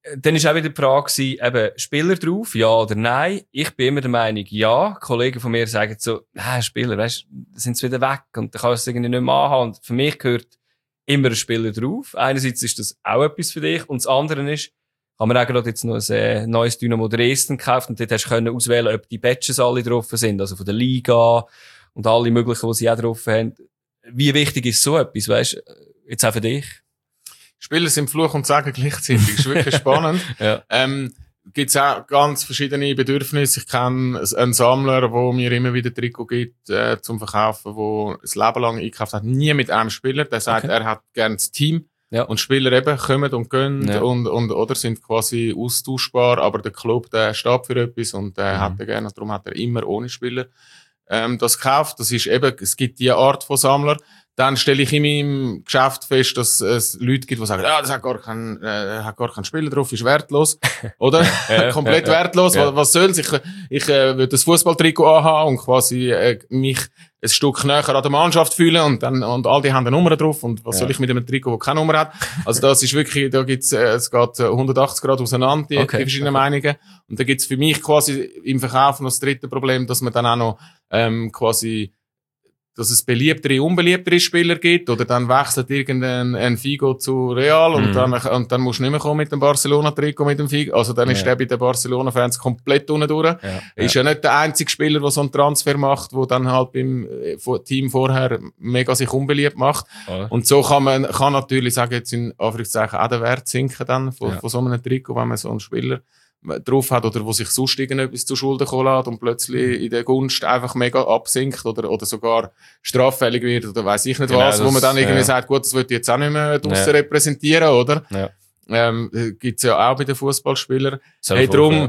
dann ist auch wieder die Frage gewesen, eben, Spieler drauf, ja oder nein? Ich bin immer der Meinung, ja. Kollegen von mir sagen so, ah, Spieler, weißt, sind sie wieder weg und dann kann ich es irgendwie nicht mehr anhaben. Und für mich gehört immer ein Spieler drauf. Einerseits ist das auch etwas für dich und das andere ist, haben wir auch gerade jetzt noch ein äh, neues Dynamo Dresden gekauft und dort hast du können auswählen, ob die Badges alle drauf sind, also von der Liga und alle möglichen, die sie auch drauf haben. Wie wichtig ist so etwas, weißt du, jetzt auch für dich? Spieler sind Fluch und Segen gleichzeitig. Das ist wirklich spannend. Ja. Ähm, gibt's auch ganz verschiedene Bedürfnisse. Ich kenne einen Sammler, der mir immer wieder Trikot gibt, äh, zum Verkaufen, der das Leben lang eingekauft hat. Nie mit einem Spieler. Der sagt, okay. Er hat gerne das Team. Ja. Und Spieler eben kommen und gehen ja. und, und, oder sind quasi austauschbar. Aber der Club, der steht für etwas und der mhm. hat er gerne. Darum hat er immer ohne Spieler, ähm, das gekauft. Das ist eben, es gibt die Art von Sammler. Dann stelle ich in meinem Geschäft fest, dass es Leute gibt, die sagen, ah, das hat gar keinen, äh, hat gar keinen Spieler drauf, ist wertlos, oder? Komplett wertlos. Ja. Was, was soll's? Ich, ich äh, würde das Fußballtrikot anhaben und quasi äh, mich ein Stück näher an der Mannschaft fühlen und dann und all die haben eine Nummer drauf und was ja. soll ich mit einem Trikot, das keine Nummer hat? Also das ist wirklich, da gibt's, äh, es geht hundertachtzig Grad auseinander, die, okay. die verschiedenen okay. Meinungen. Und da gibt's für mich quasi im Verkauf noch das dritte Problem, dass man dann auch noch ähm, quasi dass es beliebtere, unbeliebtere Spieler gibt, oder dann wechselt irgendein ein Figo zu Real und, mm. dann, und dann musst du nicht mehr kommen mit dem Barcelona-Trikot mit dem Figo. Also dann ja. ist der bei den Barcelona-Fans komplett unten durch. Ja. Er ist ja. ja nicht der einzige Spieler, der so einen Transfer macht, der dann halt beim Team vorher mega sich unbeliebt macht. Oh. Und so kann man, kann natürlich, sagen jetzt in Anführungszeichen, auch der Wert sinken dann von, ja. von so einem Trikot, wenn man so einen Spieler drauf hat oder wo sich sonst irgendetwas zu Schulden kommen lässt und plötzlich in der Gunst einfach mega absinkt oder, oder sogar straffällig wird oder weiss ich nicht genau, was, das, wo man dann irgendwie ja. sagt, gut, das wird jetzt auch nicht mehr draussen ja. repräsentieren, oder? Ja. Ähm, gibt's ja auch bei den Fußballspielern. Hey, drum,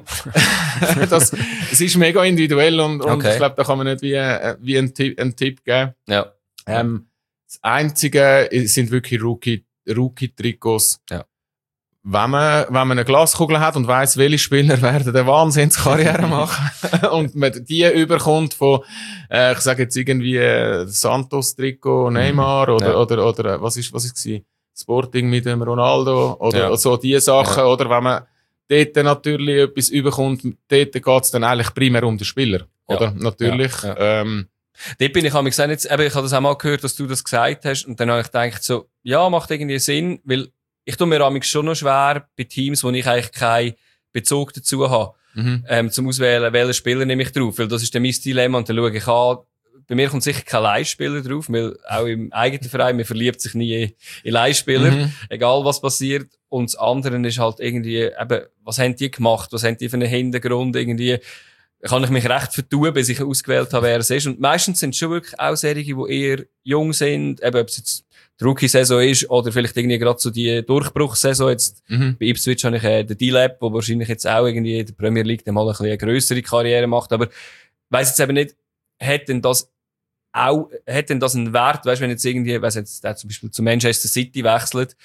ja. das, es ist mega individuell und, und okay. ich glaube, da kann man nicht wie, wie einen Tipp, einen Tipp geben. Ja. Ähm, das Einzige sind wirklich Rookie, Rookie-Trikots. Ja. Wenn man, wenn man eine Glaskugel hat und weiss, welche Spieler werden eine Wahnsinnskarriere machen und man die überkommt von, äh, ich sage jetzt irgendwie äh, Santos-Trikot, Neymar oder, ja. oder, oder, was ist, was ist gewesen? Sporting mit dem Ronaldo oder ja. so diese Sachen, ja. oder wenn man dort natürlich etwas überkommt, dort geht's dann eigentlich primär um den Spieler, ja. oder? Natürlich, ja. Ja. Ähm, Dort bin ich, habe ich gesagt, jetzt, eben, ich habe das auch mal gehört, dass du das gesagt hast und dann habe ich gedacht so, ja, macht irgendwie Sinn, weil ich tue mir amigs schon noch schwer bei Teams, wo ich eigentlich keinen Bezug dazu habe, mhm. ähm, zum Auswählen, welchen Spieler nehme ich drauf, weil das ist dann mein Dilemma und dann schaue ich an, bei mir kommt sicher kein Leihspieler drauf, weil auch im eigenen Verein, man verliebt sich nie in Leihspieler, mhm. egal was passiert. Und das andere ist halt irgendwie, eben, was haben die gemacht, was haben die für einen Hintergrund, irgendwie, kann ich mich recht vertun, bis ich ausgewählt habe, wer es ist. Und meistens sind es schon wirklich auch Serien, die eher jung sind, eben, ob es jetzt die Rookie-Saison ist oder vielleicht irgendwie gerade so die Durchbruchssaison. Jetzt mhm. bei Ipswich habe ich äh, den D-Lab, der wahrscheinlich jetzt auch irgendwie in der Premier League mal ein bisschen eine grössere Karriere macht. Aber weiss jetzt eben nicht, hat denn das auch, hat denn das einen Wert? Weißt, wenn jetzt irgendwie, weiss jetzt, der zum Beispiel zu Manchester City wechselt,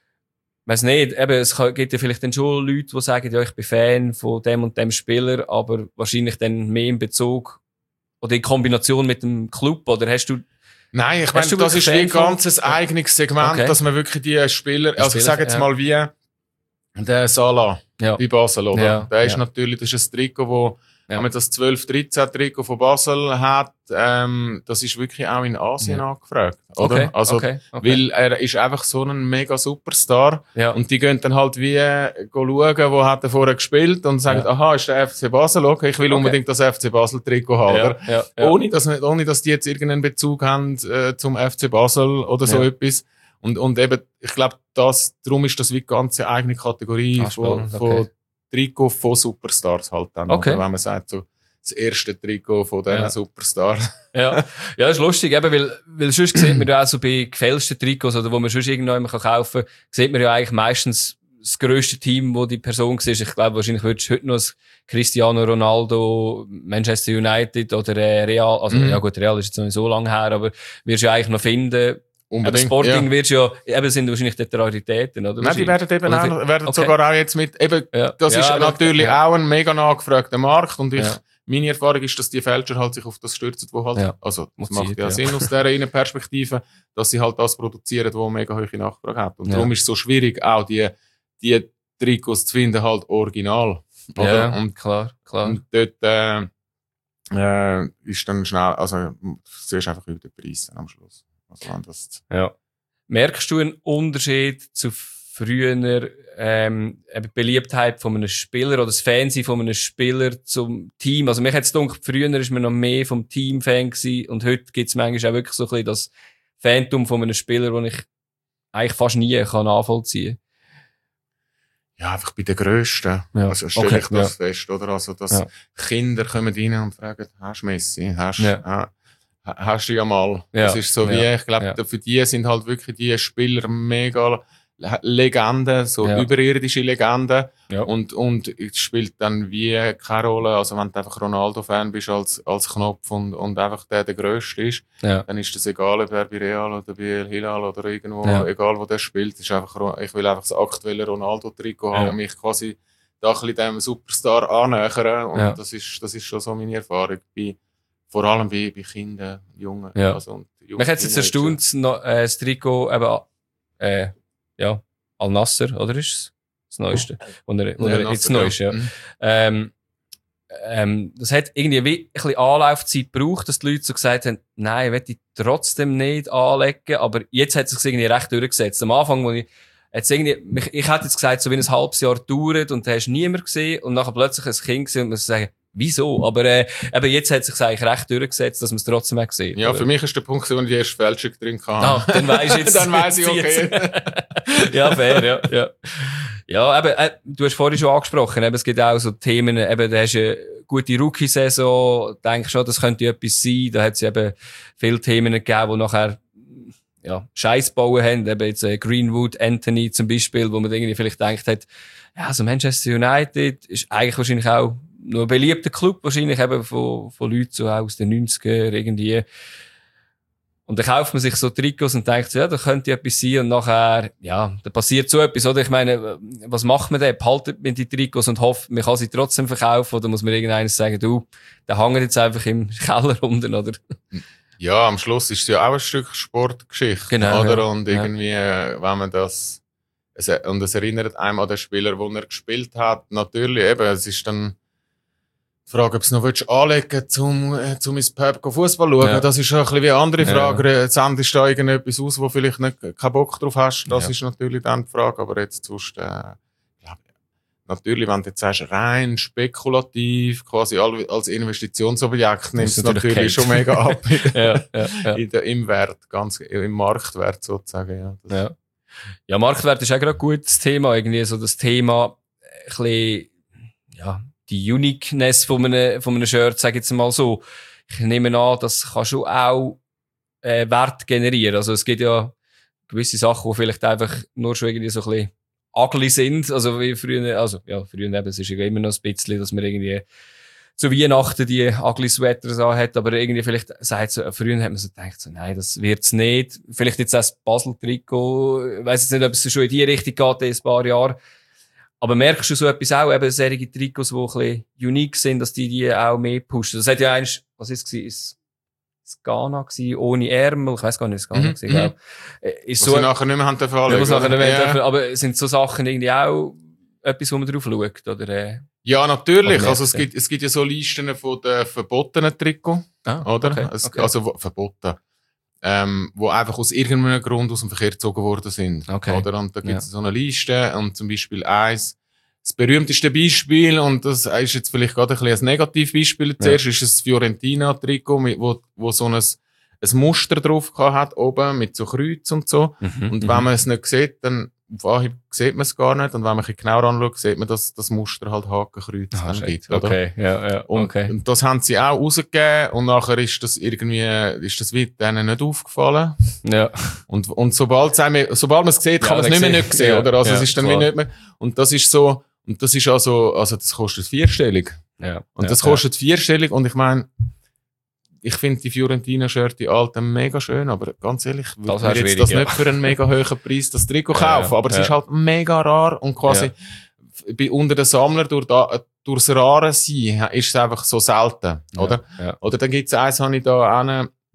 weiss nicht, eben, es gibt ja vielleicht dann schon Leute, die sagen, ja, ich bin Fan von dem und dem Spieler, aber wahrscheinlich dann mehr in Bezug oder in Kombination mit dem Club, oder hast du Nein, ich meine, das ist wie ein ganzes eigenes Segment, okay. dass man wirklich die Spieler, also ich sage jetzt ja. mal wie der Salah ja. bei Basel, oder? Ja. Der ist ja. natürlich, das ist ein Trikot, wo, ja. wenn man das zwölf dreizehn Trikot von Basel hat, ähm, das ist wirklich auch in Asien ja. angefragt, oder? Okay. Also, okay. Okay. weil er ist einfach so ein mega Superstar ja. und die gehen dann halt wie äh, schauen, wo hat er vorher gespielt und sagen, ja. aha, ist der F C Basel, okay, ich will okay. unbedingt das F C Basel Trikot haben, ja. oder? Ja. Ja. Ohne, dass, ohne, dass die jetzt irgendeinen Bezug haben äh, zum F C Basel oder so ja. etwas. Und, und eben, ich glaube, das, darum ist das wie eine ganze eigene Kategorie Ach, von, okay. von Trikot von Superstars halt dann. Okay. Oder wenn man sagt, so, das erste Trikot von diesen ja. Superstars. Ja. Ja, das ist lustig, eben, weil, weil sonst sieht man ja auch so bei gefälschten Trikots oder wo man sonst irgendwann kaufen kann, sieht man ja eigentlich meistens das grösste Team, wo die Person war. Ich glaube, wahrscheinlich würdest du heute noch das Cristiano Ronaldo, Manchester United oder äh, Real, also, mhm. ja gut, Real ist jetzt noch nicht so lange her, aber wirst du ja eigentlich noch finden. Aber Sporting ja. wird ja, eben sind wahrscheinlich die Raritäten, oder? Nein, die werden eben auch, werden okay. sogar auch jetzt mit, eben, ja. das ja, ist natürlich ja. auch ein mega nachgefragter Markt und ich, ja. meine Erfahrung ist, dass die Fälscher halt sich auf das stürzen, wo halt, ja. also, das macht Zeit, ja, ja Sinn aus dieser Perspektive, dass sie halt das produzieren, wo mega hohe Nachfrage hat. Und ja. darum ist es so schwierig, auch die, die Trikots zu finden, halt original. Oder? Ja, und, klar, klar. Und dort äh, äh, ist dann schnell, also du siehst einfach über den Preis am Schluss. Also, wenn das ja. Merkst du einen Unterschied zu früher ähm, die Beliebtheit von einem Spieler oder das Fansein von einem Spieler zum Team? Also mich hat es gedacht, früher war man noch mehr vom Team-Fan gewesen und heute gibt es manchmal auch wirklich so ein bisschen das Phantom von einem Spieler, den ich eigentlich fast nie kann nachvollziehen kann. Ja, einfach bei den Grössten. Ja. Also stelle Okay, ich das ja. fest, oder? Also, dass Ja. Kinder kommen rein und fragen, hast du Messi? Hast, Ja. äh, hast du ja mal? Ja. Das ist so wie, Ja. ich glaube, Ja. für die sind halt wirklich die Spieler mega Legenden, so Ja. überirdische Legenden. Ja. Und, und es spielt dann wie keine Rolle. Also, wenn du einfach Ronaldo-Fan bist als, als Knopf und, und einfach der der Grösste ist, Ja. dann ist das egal, ob er bei Real oder bei Hilal oder irgendwo, Ja. egal wo der spielt. Ist einfach, ich will einfach das aktuelle Ronaldo-Trikot haben Ja. und mich quasi da ein bisschen dem Superstar annähern. Und Ja. das ist, das ist schon so meine Erfahrung. Bei, vor allem bei, bei Kindern, Jungen. Ja. Also, und jungen Mich hat es jetzt Teenager. erstaunt, das no- äh, das Trikot eben, äh, ja, Al-Nasser, oder ist es das Neueste? Wo er, wo Ja, er jetzt Nasser, neu ist, ja. Mhm. Ähm, ähm, das hat irgendwie wie ein bisschen Anlaufzeit gebraucht, dass die Leute so gesagt haben, nein, will ich trotzdem nicht anlegen, aber jetzt hat es sich irgendwie recht durchgesetzt. Am Anfang, wo ich, jetzt irgendwie, mich, ich hätte jetzt gesagt, so wie ein halbes Jahr gedauert und da hast du niemand gesehen und nachher plötzlich ein Kind gesehen und man sagen, wieso? Aber äh, eben jetzt hat es sich eigentlich recht durchgesetzt, dass man es trotzdem auch sieht. Ja, oder? für mich ist der Punkt, wo ich die erste Fälschung drin hatte. Ah, dann weisst du jetzt. Dann weiss ich, okay. Ja, fair, ja, ja. Ja, eben, äh, du hast vorhin schon angesprochen, eben, es gibt auch so Themen, eben, da hast du eine gute Rookie-Saison, denkst schon, das könnte etwas sein, da hat es eben viele Themen gegeben, die nachher, ja, Scheiß bauen haben, eben jetzt äh, Greenwood, Anthony zum Beispiel, wo man irgendwie vielleicht gedacht hat, ja, also Manchester United ist eigentlich wahrscheinlich auch noch ein beliebter Club, wahrscheinlich eben von, von Leuten so aus den neunzigern irgendwie. Und dann kauft man sich so Trikots und denkt, ja, da könnte etwas sein und nachher, ja, da passiert so etwas, oder? Ich meine, was macht man denn? Behaltet man die Trikots und hofft, man kann sie trotzdem verkaufen oder muss man irgendeines sagen, du, der hängt jetzt einfach im Keller unten, oder? Ja, am Schluss ist es ja auch ein Stück Sportgeschichte, Genau, oder? ja. Und irgendwie, äh, wenn man das, es, und es erinnert einem an den Spieler, den er gespielt hat. Natürlich eben, es ist dann die Frage, ob du es noch willst anlegen willst, um, äh, um ins Pub Fußball zu schauen. Ja. Das ist schon ein bisschen wie eine andere Ja. Frage. Ja. Sendest du da irgendetwas aus, wo vielleicht nicht, keinen Bock drauf hast? Das Ja. ist natürlich dann die Frage. Aber jetzt sonst, äh, glaub, natürlich, wenn du jetzt sagst, rein spekulativ, quasi als Investitionsobjekt, nimmt es natürlich natürlich Geld. schon mega ab. Ja, ja, ja. In der, im Wert, ganz, im Marktwert sozusagen, ja. Das, Ja. Ja, Marktwert ist auch gerade ein gutes Thema, irgendwie so das Thema, ein bisschen, ja, die Uniqueness von einem, von einem Shirt, sag ich jetzt mal so. Ich nehme an, das kann schon auch, äh, Wert generieren. Also es gibt ja gewisse Sachen, die vielleicht einfach nur schon irgendwie so ein bisschen ugly sind. Also wie früher, also, ja, früher eben, es ist ja immer noch ein bisschen, dass man irgendwie zu Weihnachten die ugly Sweaters anhat, aber irgendwie vielleicht sagt so, früher hat man so gedacht, so, nein, das wird's nicht. Vielleicht jetzt auch das Basel-Trikot, ich weiss jetzt nicht, ob es schon in die Richtung geht in ein paar Jahren. Aber merkst du so etwas auch, eben solche Trikots, die ein bisschen unique sind, dass die die auch mehr pushen? Das hat ja eigentlich, was ist es gewesen? Das Ghana gewesen, ohne Ärmel, ich weiss gar nicht, das Ghana Mhm, gewesen, glaub. Äh, Ist was so, sie nachher nicht mehr haben dürfen ja, anlegen, was nachher oder? nicht mehr Ja. dürfen, aber sind so Sachen irgendwie auch etwas, wo man drauf schaut, oder? Äh? Ja, natürlich. Aber Also es merkt, gibt, es gibt ja so Listen von den verbotenen Trikots, Ah, oder? okay, Es, okay. Also wo- verboten. Ähm, wo einfach aus irgendeinem Grund aus dem Verkehr gezogen worden sind. Okay. Oder? Und da gibt es Ja. so eine Liste und zum Beispiel eins, das berühmteste Beispiel, und das ist jetzt vielleicht gerade ein bisschen ein Negativbeispiel zuerst, ist das Fiorentina-Trikot, mit- wo, wo so ein, ein Muster drauf gehabt hat, oben, mit so Kreuz und so. Mhm, Und mhm. wenn man es nicht sieht, dann auf Anhieb sieht man es gar nicht. Und wenn man ein bisschen genauer anschaut, sieht man, dass das Muster halt Hakenkreuz Ah, dann shit. gibt. Oder? Okay, ja, ja, Und, okay. und das haben sie auch rausgegeben. Und nachher ist das irgendwie, ist das wie denen nicht aufgefallen. Ja. Und, und sobald, sobald man es sieht, Ja, kann man es dann nicht mehr sehe- nicht sehen, ja, oder? Also ja, es ist dann klar. wie nicht mehr. Und das ist so, und das ist also, also das kostet vierstellig. Ja. Und ja, das kostet vierstellig. Und ich meine, ich finde die Fiorentina-Shirt, die alten, mega schön, aber ganz ehrlich, ich Das würde wär mir jetzt schwierig, das ja. nicht für einen mega hohen Preis das Trikot Ja, kaufen. Aber es ja. ist halt mega rar und quasi bei unter den Sammlern durch da, durchs Rare sein ist es einfach so selten, oder? Ja. Oder dann gibt's eins, habe ich da einen,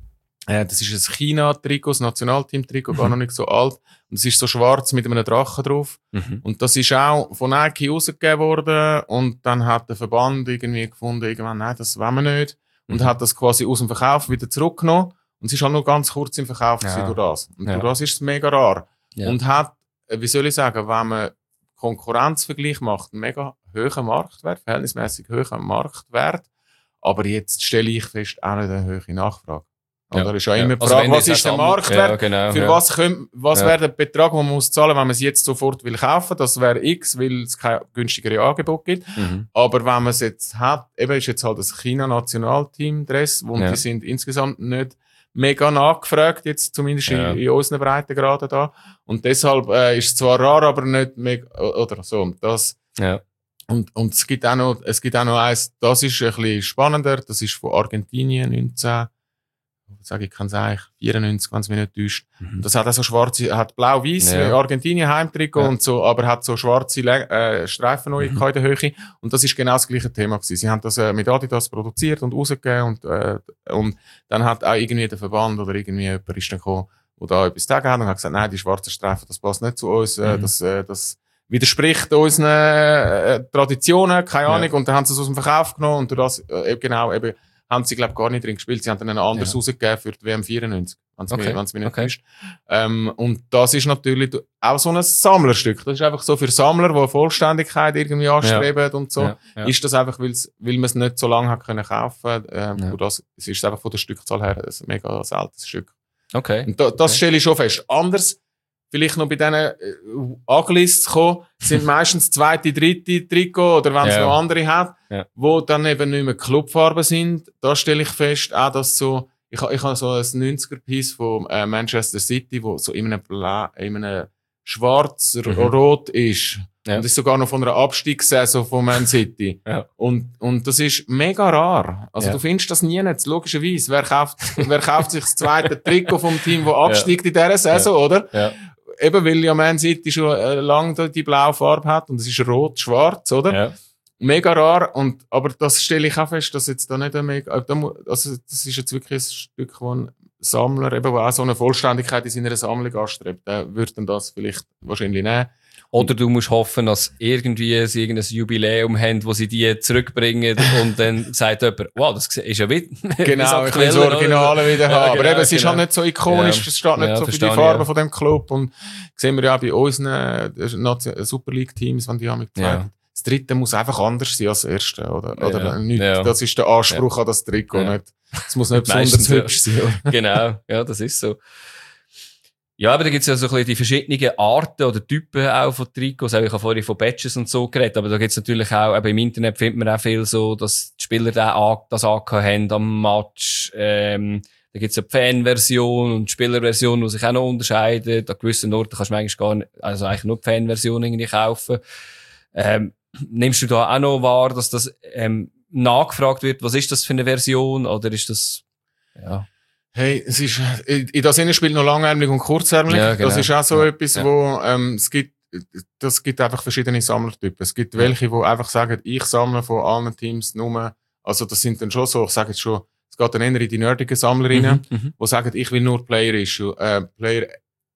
Äh, das ist ein China-Trikot, das Nationalteam-Trikot, mhm. gar noch nicht so alt. Und es ist so schwarz mit einem Drachen drauf. Mhm. Und das ist auch von Nike rausgegeben worden. Und dann hat der Verband irgendwie gefunden, irgendwann, nein, das wollen wir nicht. Und mhm. hat das quasi aus dem Verkauf wieder zurückgenommen. Und es ist halt nur ganz kurz im Verkauf ja. durch das. Und ja. durch das ist es mega rar. Ja. Und hat, wie soll ich sagen, wenn man Konkurrenzvergleich macht, einen mega hohen Marktwert, verhältnismäßig hohen Marktwert. Aber jetzt stelle ich fest, auch nicht eine hohe Nachfrage. Ja. Oder ist ja immer die Frage, also was ist der Marktwert? Ja, genau, für ja. was, können, was ja. wäre der Betrag, den man muss zahlen, wenn man es jetzt sofort will kaufen? Das wäre X, weil es kein günstigere Angebot gibt. Mhm. Aber wenn man es jetzt hat, eben ist jetzt halt das China-Nationalteam-Dress, und ja. die sind insgesamt nicht mega nachgefragt, jetzt zumindest ja. in, in unseren Breitengraden da. Und deshalb äh, ist es zwar rar, aber nicht mega, oder so. Das, ja. Und, und es gibt auch noch, es gibt auch noch eins, das ist ein bisschen spannender, das ist von Argentinien neunzehn, sage ich, kann es eigentlich vierundneunzig, wenn es mich nicht täuscht. Mhm. Das hat auch so schwarze, hat blau-weiß, ja. Argentinien Heimtrikot ja. und so, aber hat so schwarze äh, Streifen neu mhm. in der Höhe. Und das ist genau das gleiche Thema gewesen. Sie haben das äh, mit Adidas produziert und rausgegeben und, äh, und dann hat auch irgendwie der Verband oder irgendwie jemand ist dann gekommen, der da etwas dagegen hat und hat gesagt, nein, die schwarzen Streifen, das passt nicht zu uns, äh, mhm. das, äh, das widerspricht unseren äh, Traditionen, keine Ahnung, ja. und dann haben sie es aus dem Verkauf genommen und durch das, äh, genau, eben, haben sie, glaube ich, gar nicht drin gespielt. Sie haben dann ein anderes ja. rausgegeben für die W M vierundneunzig, wenn es okay. mir, mir nicht okay. ist. Ähm, und das ist natürlich auch so ein Sammlerstück. Das ist einfach so für Sammler, die Vollständigkeit irgendwie anstreben ja. und so. Ja. Ja. Ist das einfach, weil's, weil man es nicht so lange hat können kaufen. Ähm, ja. das, es ist einfach von der Stückzahl her ein mega seltenes Stück. Okay. Und da, das okay. stelle ich schon fest. Anders, vielleicht noch bei diesen äh, Uglis zu kommen, sind meistens zweite, dritte Trikot, oder wenn es ja. noch andere hat, ja. wo dann eben nicht mehr Clubfarben sind. Da stelle ich fest, auch dass so, ich, ich habe so ein neunziger-Piece von äh, Manchester City, wo so in einem, Bla, in einem schwarz-rot mhm. ist. Ja. Und das ist sogar noch von einer Abstiegssaison von Man City. Ja. Und, und das ist mega rar. Also ja. du findest das nie nicht, logischerweise. Wer kauft, wer kauft sich das zweite Trikot vom Team, das absteigt ja. in dieser Saison, ja. oder? Ja. Eben, weil ja Man City schon äh, lange die blaue Farbe hat und es ist rot-schwarz, oder? Ja. Mega rar. Und, aber das stelle ich auch fest, dass jetzt da nicht ein mega, also das ist jetzt wirklich ein Stück, wo ein Sammler, eben, der auch so eine Vollständigkeit in seiner Sammlung anstrebt, der würde dann das vielleicht wahrscheinlich nehmen. Oder du musst hoffen, dass irgendwie sie irgendein Jubiläum haben, wo sie die zurückbringen und dann sagt jemand, wow, das ist ja wieder genau, ich will das Originale wieder ja, haben. Genau, aber eben, es genau. ist halt nicht so ikonisch, ja. es steht nicht ja, so für die Farben ja. von dem Club. Und sehen wir ja auch bei unseren äh, Super League-Teams, wenn die haben mit ja. das dritte muss einfach anders sein als das erste, oder? Oder ja. nicht. Ja. Das ist der Anspruch ja. an das Trikot, ja. nicht. Es muss nicht besonders hübsch sein. Genau, ja, das ist so. Ja, aber da gibt's ja so ein bisschen die verschiedenen Arten oder Typen auch von Trikots. Ich habe vorhin von Badges und so geredet, aber da gibt's natürlich auch, eben im Internet findet man auch viel so, dass die Spieler das angehabt haben am Match. Ähm, da gibt's ja die Fanversion und die Spielerversion, die sich auch noch unterscheiden. An gewissen Orten kannst du eigentlich gar nicht, also eigentlich nur die Fanversion irgendwie kaufen. Ähm, nimmst du da auch noch wahr, dass das ähm, nachgefragt wird, was ist das für eine Version, oder ist das, ja... Hey, es ist, in das Sinne spielt noch langärmlich und kurzärmlich. Ja, genau. Das ist auch so ja, etwas, ja. wo, ähm, es gibt, das gibt einfach verschiedene Sammlertypen. Es gibt welche, die einfach sagen, ich sammle von allen Teams nur, also das sind dann schon so, ich sage jetzt schon, es geht dann eher in die nerdigen Sammlerinnen, mhm, die sagen, ich will nur Player Issue, äh, Player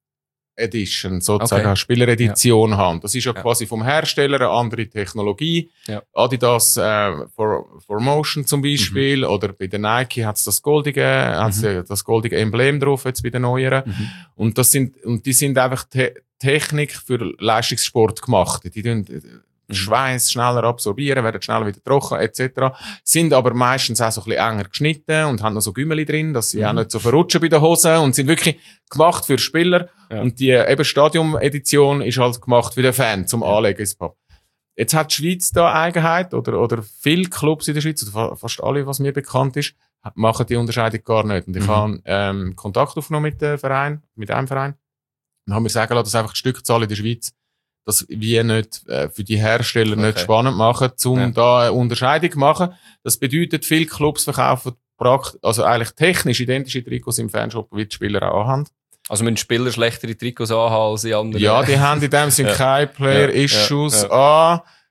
Edition, sozusagen, okay. Spieleredition ja. haben. Das ist ja, ja quasi vom Hersteller eine andere Technologie. Ja. Adidas äh, for, for Motion zum Beispiel, mhm. oder bei der Nike hat's das goldige, mhm. hat's das goldige Emblem drauf jetzt bei den neueren. Mhm. Und das sind, und die sind einfach te- Technik für Leistungssport gemacht. Die tun mhm. Schweiß schneller absorbieren, werden schneller wieder trocken, et cetera. Sind aber meistens auch so ein bisschen enger geschnitten und haben noch so Gümmeli drin, dass sie mhm. auch nicht so verrutschen bei den Hosen und sind wirklich gemacht für Spieler. Ja. Und die eben Stadium-Edition ist halt gemacht für den Fan, zum ja. Anlegen ins Pub. Jetzt hat die Schweiz da Eigenheit, oder, oder viele Clubs in der Schweiz, oder fast alle, was mir bekannt ist, machen die Unterscheidung gar nicht. Und ich mhm. habe ähm, Kontakt aufgenommen mit dem Verein, mit einem Verein, und haben mir sagen lassen, dass einfach die Stückzahl in der Schweiz das wir nicht äh, für die Hersteller okay. nicht spannend machen, um ja. da eine Unterscheidung zu machen. Das bedeutet, viele Clubs verkaufen prakt- also eigentlich technisch identische Trikots im Fanshop, wie die Spieler auch haben. Also müssen Spieler schlechtere Trikots anhaben als die anderen? Ja, die haben in dem Sinne ja. keine Player-Issues ja. ja. an.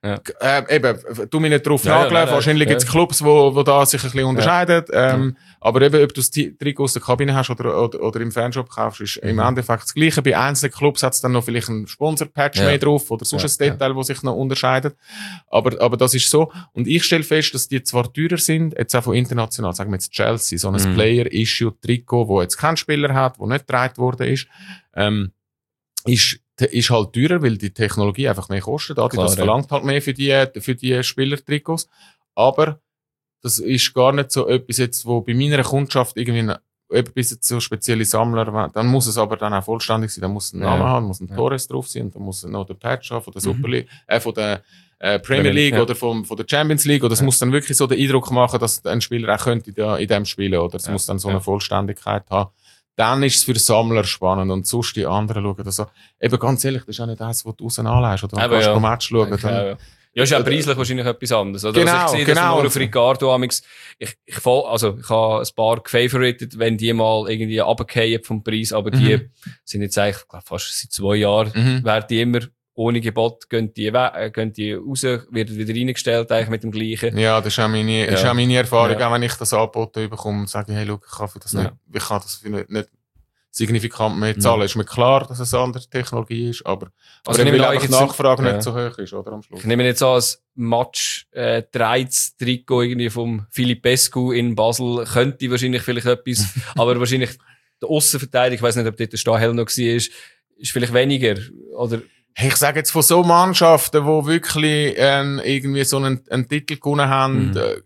Ja. Äh, eben, du mich nicht drauf ja, nageln. ja, nein, Wahrscheinlich nein, gibt es Clubs, wo, wo da sich ein bisschen unterscheiden. Ja. Ähm, ja. Aber eben, ob du das Trikot aus der Kabine hast oder, oder, oder im Fanshop kaufst, ist mhm. im Endeffekt das Gleiche. Bei einzelnen Clubs hat es dann noch vielleicht einen Sponsor-Patch ja. mehr drauf oder sonst ja. ein Detail, das sich noch unterscheidet. Aber, aber das ist so. Und ich stelle fest, dass die zwar teurer sind, jetzt auch von international, sagen wir jetzt Chelsea, so ein mhm. Player-Issue-Trikot, wo jetzt kein Spieler hat, wo nicht getragen worden ist, ähm, ist, ist halt teurer, weil die Technologie einfach mehr kostet. Klar, das verlangt ja. halt mehr für die, für die Spielertrikots. Aber das ist gar nicht so etwas jetzt, wo bei meiner Kundschaft irgendwie etwas so spezielle Sammler, dann muss es aber dann auch vollständig sein, dann muss ein Name ja. haben, muss ein ja. Torres drauf sein und dann muss noch der Patch haben von der Super League, mhm. äh, von der äh, Premier League ja. oder vom, von der Champions League, oder es ja. muss dann wirklich so den Eindruck machen, dass ein Spieler auch könnte da in dem spielen, oder es ja. muss dann so eine ja. Vollständigkeit haben. Dann ist es für Sammler spannend und sonst die anderen schauen das so. Eben ganz ehrlich, das ist auch nicht das, was du raus anlegst oder du kannst ja. pro Match schauen. Okay, dann, ja. Ja, ist ja preislich wahrscheinlich etwas anderes. Oder? Genau, also ich sehe genau. das nur auf Ricardo amix. Ich, ich, voll, also ich habe ein paar gefavoritet, wenn die mal irgendwie runterfallen vom Preis, aber die mhm. sind jetzt eigentlich, glaub, fast seit zwei Jahren, mhm. werden die immer ohne Gebot, gehen die, äh, gehen die raus, werden wieder reingestellt, eigentlich mit dem Gleichen. Ja, das ist auch meine, ja. ist auch meine Erfahrung, ja. auch wenn ich das angeboten bekomme und sage, hey, look, ich kann für das ja. nicht, ich kann das für nicht, nicht signifikant mehr zahlen. Mhm. Ist mir klar, dass es eine andere Technologie ist, aber, also aber weil einfach die Nachfrage ja. nicht so hoch ist, oder, am Schluss. Ich nehme jetzt an, als Match, äh, dreizehn Trikot irgendwie vom Filipescu in Basel könnte wahrscheinlich vielleicht etwas, aber wahrscheinlich der Aussenverteidiger, ich weiss nicht, ob dort der Stahel noch war, ist, ist vielleicht weniger, oder? Ich sage jetzt von so Mannschaften, die wirklich, ähm, irgendwie so einen, einen Titel gewonnen haben, mhm. äh,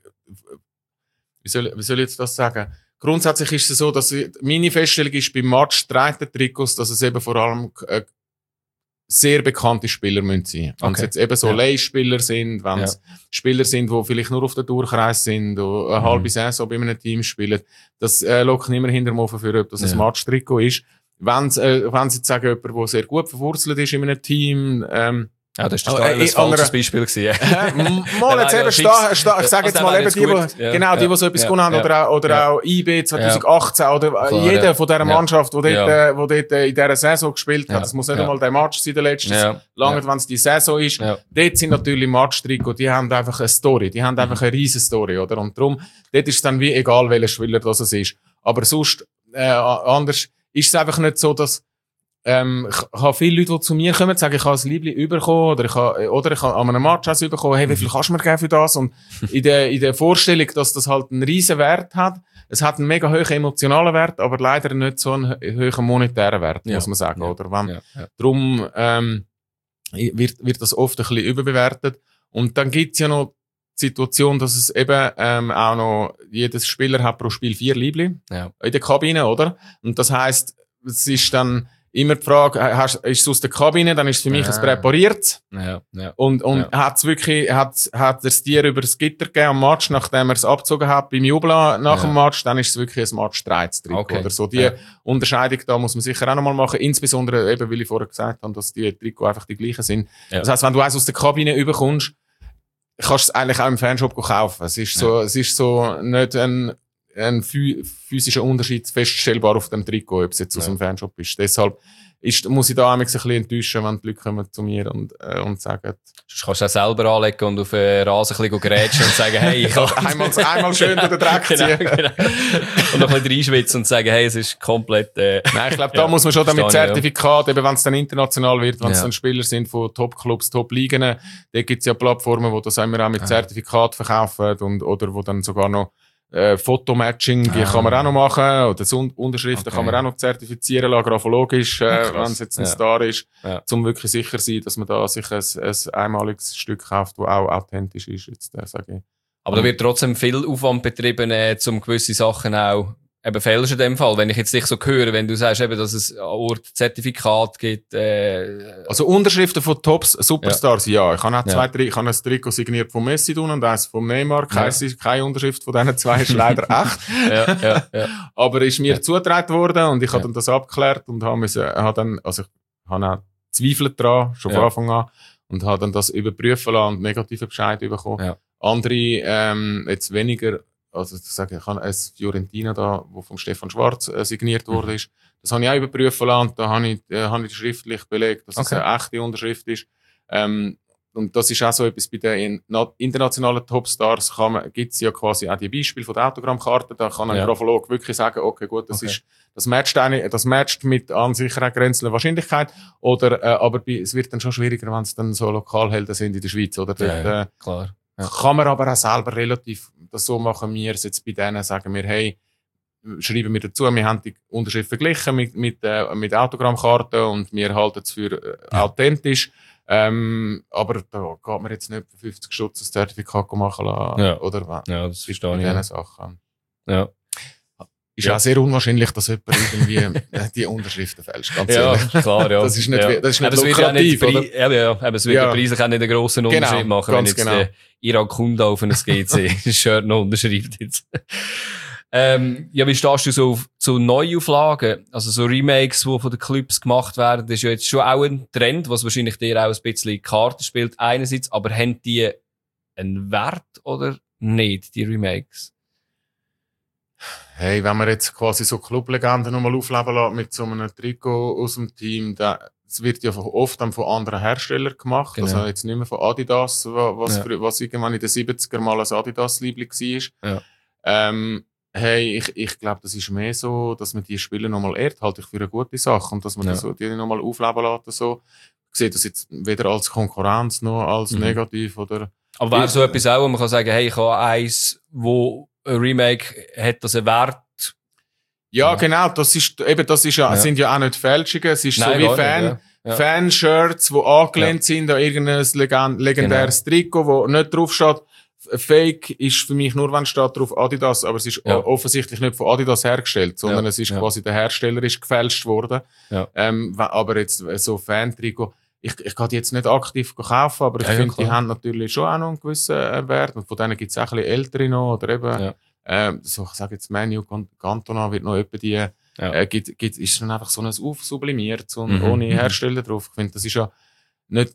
wie soll, wie soll ich jetzt das sagen? Grundsätzlich ist es so, dass meine Feststellung ist beim Match dreizehn Trikots, dass es eben vor allem äh, sehr bekannte Spieler müssen sein. Wenn es okay. jetzt eben so ja. Leihspieler sind, wenn es ja. Spieler sind, die vielleicht nur auf der Durchreise sind, die eine mhm. halbe Saison bei einem Team spielen, das äh, lockt immer hinter dem Ofen für, ob das ja. ein Match-Trikot ist. Wenn es äh, wenn sie jetzt sagen, jemand, der sehr gut verwurzelt ist in einem Team, ähm, ja, das ist das ein falsches Beispiel gewesen. Mal jetzt eben, sta, sta, ich sage jetzt mal eben die, die, ja, genau, die, die so etwas ja, gewonnen haben, ja, oder auch, oder ja. auch I B zwanzig achtzehn, oder Klar, jeder ja. von dieser Mannschaft, die ja. dort, ja. wo dort in dieser Saison gespielt hat. Es ja. muss nicht ja. einmal der Match sein, der letzte. Ja. Lange, ja. wenn es die Saison ist. Ja. Dort sind natürlich Match-Trikots, die haben einfach eine Story, die haben einfach eine riesen Story, oder? Und darum, dort ist es dann wie egal, welcher Spieler das es ist. Aber sonst, äh, anders, ist es einfach nicht so, dass, Ähm, ich, ich habe viele Leute, die zu mir kommen, sagen, ich habe ein Liebling bekommen, oder ich habe, oder ich habe an einem Match eins bekommen, hey, wie viel kannst du mir geben für das? Und in der, in der Vorstellung, dass das halt einen riesen Wert hat, es hat einen mega hohen emotionalen Wert, aber leider nicht so einen hohen monetären Wert, ja. muss man sagen, ja. oder? Wenn, ja. Ja. Darum, ähm, wird, wird das oft ein bisschen überbewertet. Und dann gibt's ja noch die Situation, dass es eben, ähm, auch noch, jedes Spieler hat pro Spiel vier Liebling ja. in der Kabine, oder? Und das heisst, es ist dann, immer die Frage, hast, ist es aus der Kabine, dann ist es für mich ja. ein präpariertes. Ja, ja. Und, und ja. hat es wirklich, hat, hat er es dir über das Gitter gegeben am Match, nachdem er es abgezogen hat, beim Jubeln nach ja. dem Match, dann ist es wirklich ein Match dreizehn Trikot okay. oder so. Die ja. Unterscheidung da muss man sicher auch nochmal machen, insbesondere eben, weil ich vorher gesagt habe, dass die Trikots einfach die gleichen sind. Ja. Das heisst, wenn du eins aus der Kabine überkommst, kannst du es eigentlich auch im Fanshop kaufen. Es ist so, ja. es ist so nicht ein, ein physischer Unterschied feststellbar auf dem Trikot, ob es jetzt ja. aus dem Fanshop ist. Deshalb ist, muss ich da ein bisschen enttäuschen, wenn die Leute kommen zu mir und, äh, und sagen... Sonst kannst du auch selber anlegen und auf den Rasen ein bisschen grätschen und sagen, hey, ich kann... einmal, einmal schön durch den Dreck ziehen. Genau, genau. Und noch ein bisschen reinschwitzen und sagen, hey, es ist komplett... Äh, Nein, ich glaube, da ja, muss man schon damit Zertifikat, eben wenn es dann international wird, wenn es ja. dann Spieler sind von Top-Clubs, Top-Ligen, da gibt es ja Plattformen, die das immer auch mit Zertifikat verkaufen und, oder wo dann sogar noch Äh, Fotomatching ah. kann man auch noch machen, oder so Unterschriften okay. kann man auch noch zertifizieren lassen, graphologisch, äh, ja, wenn es jetzt ein ja. Star ist, ja. um wirklich sicher zu sein, dass man da sich ein, ein einmaliges Stück kauft, das auch authentisch ist, jetzt, äh, sage ich. Aber da wird trotzdem viel Aufwand betrieben, äh, um gewisse Sachen auch eben fällst in dem Fall, wenn ich jetzt dich so höre, wenn du sagst, eben, dass es an Ort Zertifikat gibt. Äh, also Unterschriften von Tops Superstars, ja. ja. Ich habe auch zwei, ja. drei, ich habe ein Trikot signiert von Messi tun und eins von Neymar. Ja. Keine, keine Unterschrift von diesen zwei ist leider echt. ja, ja, ja. Aber ist mir ja. zugetragen worden und ich habe ja. dann das abgeklärt und habe müssen, habe dann, also ich habe auch Zweifel dran, schon ja. von Anfang an, und habe dann das überprüfen lassen und negative Bescheid bekommen. Ja. Andere, ähm, jetzt weniger, also ich sage, ich habe ein Fiorentina da, wo vom Stefan Schwarz äh, signiert worden ist. Das habe ich auch überprüfen lassen. Da habe ich, äh, habe ich schriftlich belegt, dass okay. es eine echte Unterschrift ist. Ähm, und das ist auch so etwas bei den internationalen Topstars, gibt es ja quasi auch die Beispiele von der Autogrammkarte, da kann ein ja. Graphologe wirklich sagen, okay, gut, das okay. ist, das matcht eine, das matcht mit an sich einer grenzenden Wahrscheinlichkeit, oder, äh, aber bei, es wird dann schon schwieriger, wenn es dann so Lokalhelden sind in der Schweiz, oder? Ja, dort, äh, klar. Ja. Kann man aber auch selber relativ, das so machen wir es jetzt bei denen, sagen wir, hey, schreiben wir dazu, wir haben die Unterschrift verglichen mit, mit, äh, mit Autogrammkarten und wir halten es für äh, ja. authentisch. Ähm, aber da geht man jetzt nicht für fünfzig Stutz ein Zertifikat machen lassen. Ja. Oder ja, das verstehe ich. Bei diesen Sachen. Ja. Ist ja. auch sehr unwahrscheinlich, dass jemand irgendwie die Unterschriften fälscht. Ganz ja, ehrlich. klar, ja. Das ist nicht, ja. das ist nicht aber lukrativ, es wird ja oder? nicht, ja, ja, aber es wird ja preislich auch nicht einen grossen Unterschied genau, machen, wenn jetzt genau. der Irak Kunda auf ein G C-Shirt noch unterschreibt jetzt. Ähm, ja, wie stehst du so auf, zu Neuauflagen? Also so Remakes, die von den Clubs gemacht werden, das ist ja jetzt schon auch ein Trend, was wahrscheinlich dir auch ein bisschen in die Karten spielt einerseits, aber haben die einen Wert oder nicht, die Remakes? Hey, wenn man jetzt quasi so Clublegenden nochmal aufleben lässt mit so einem Trikot aus dem Team, das wird ja oft dann von anderen Herstellern gemacht, genau. Also jetzt nicht mehr von Adidas, was, ja. für, was irgendwann in den siebziger mal ein Adidas-Liebling war. Ja. Ähm, Hey, ich, ich glaube, das ist mehr so, dass man die Spiele nochmal ehrt, halte ich für eine gute Sache. Und dass man ja. das so, die nochmal aufleben lässt, so. Ich sehe das jetzt weder als Konkurrenz noch als mhm. negativ, oder? Aber wäre so etwas auch, wo man kann sagen, hey, ich habe eins, wo ein Remake hat, das einen Wert? Ja, ja, genau, das ist, eben, das ist ja, ja. sind ja auch nicht Fälschungen. Es ist Nein, so wie Fan, nicht, ja. Ja. Fan-Shirts, die angelehnt ja. sind an irgendein legend, legendäres genau. Trikot, wo nicht drauf steht. Fake ist für mich nur, wenn steht drauf Adidas, aber es ist ja. offensichtlich nicht von Adidas hergestellt, sondern ja. es ist ja. quasi der Hersteller ist gefälscht worden. Ja. Ähm, aber jetzt so Fan-Trikot, ich, ich kann die jetzt nicht aktiv kaufen, aber ich ja, finde, ja, die haben natürlich schon auch noch einen gewissen Wert. Und von denen gibt es auch ein bisschen ältere noch, oder eben, ja. ähm, so, ich sage jetzt Manu Cantona wird noch etwa die, ja. äh, gibt, gibt, ist dann einfach so ein aufsublimiert und mhm. ohne Hersteller drauf. Ich finde, das ist ja nicht,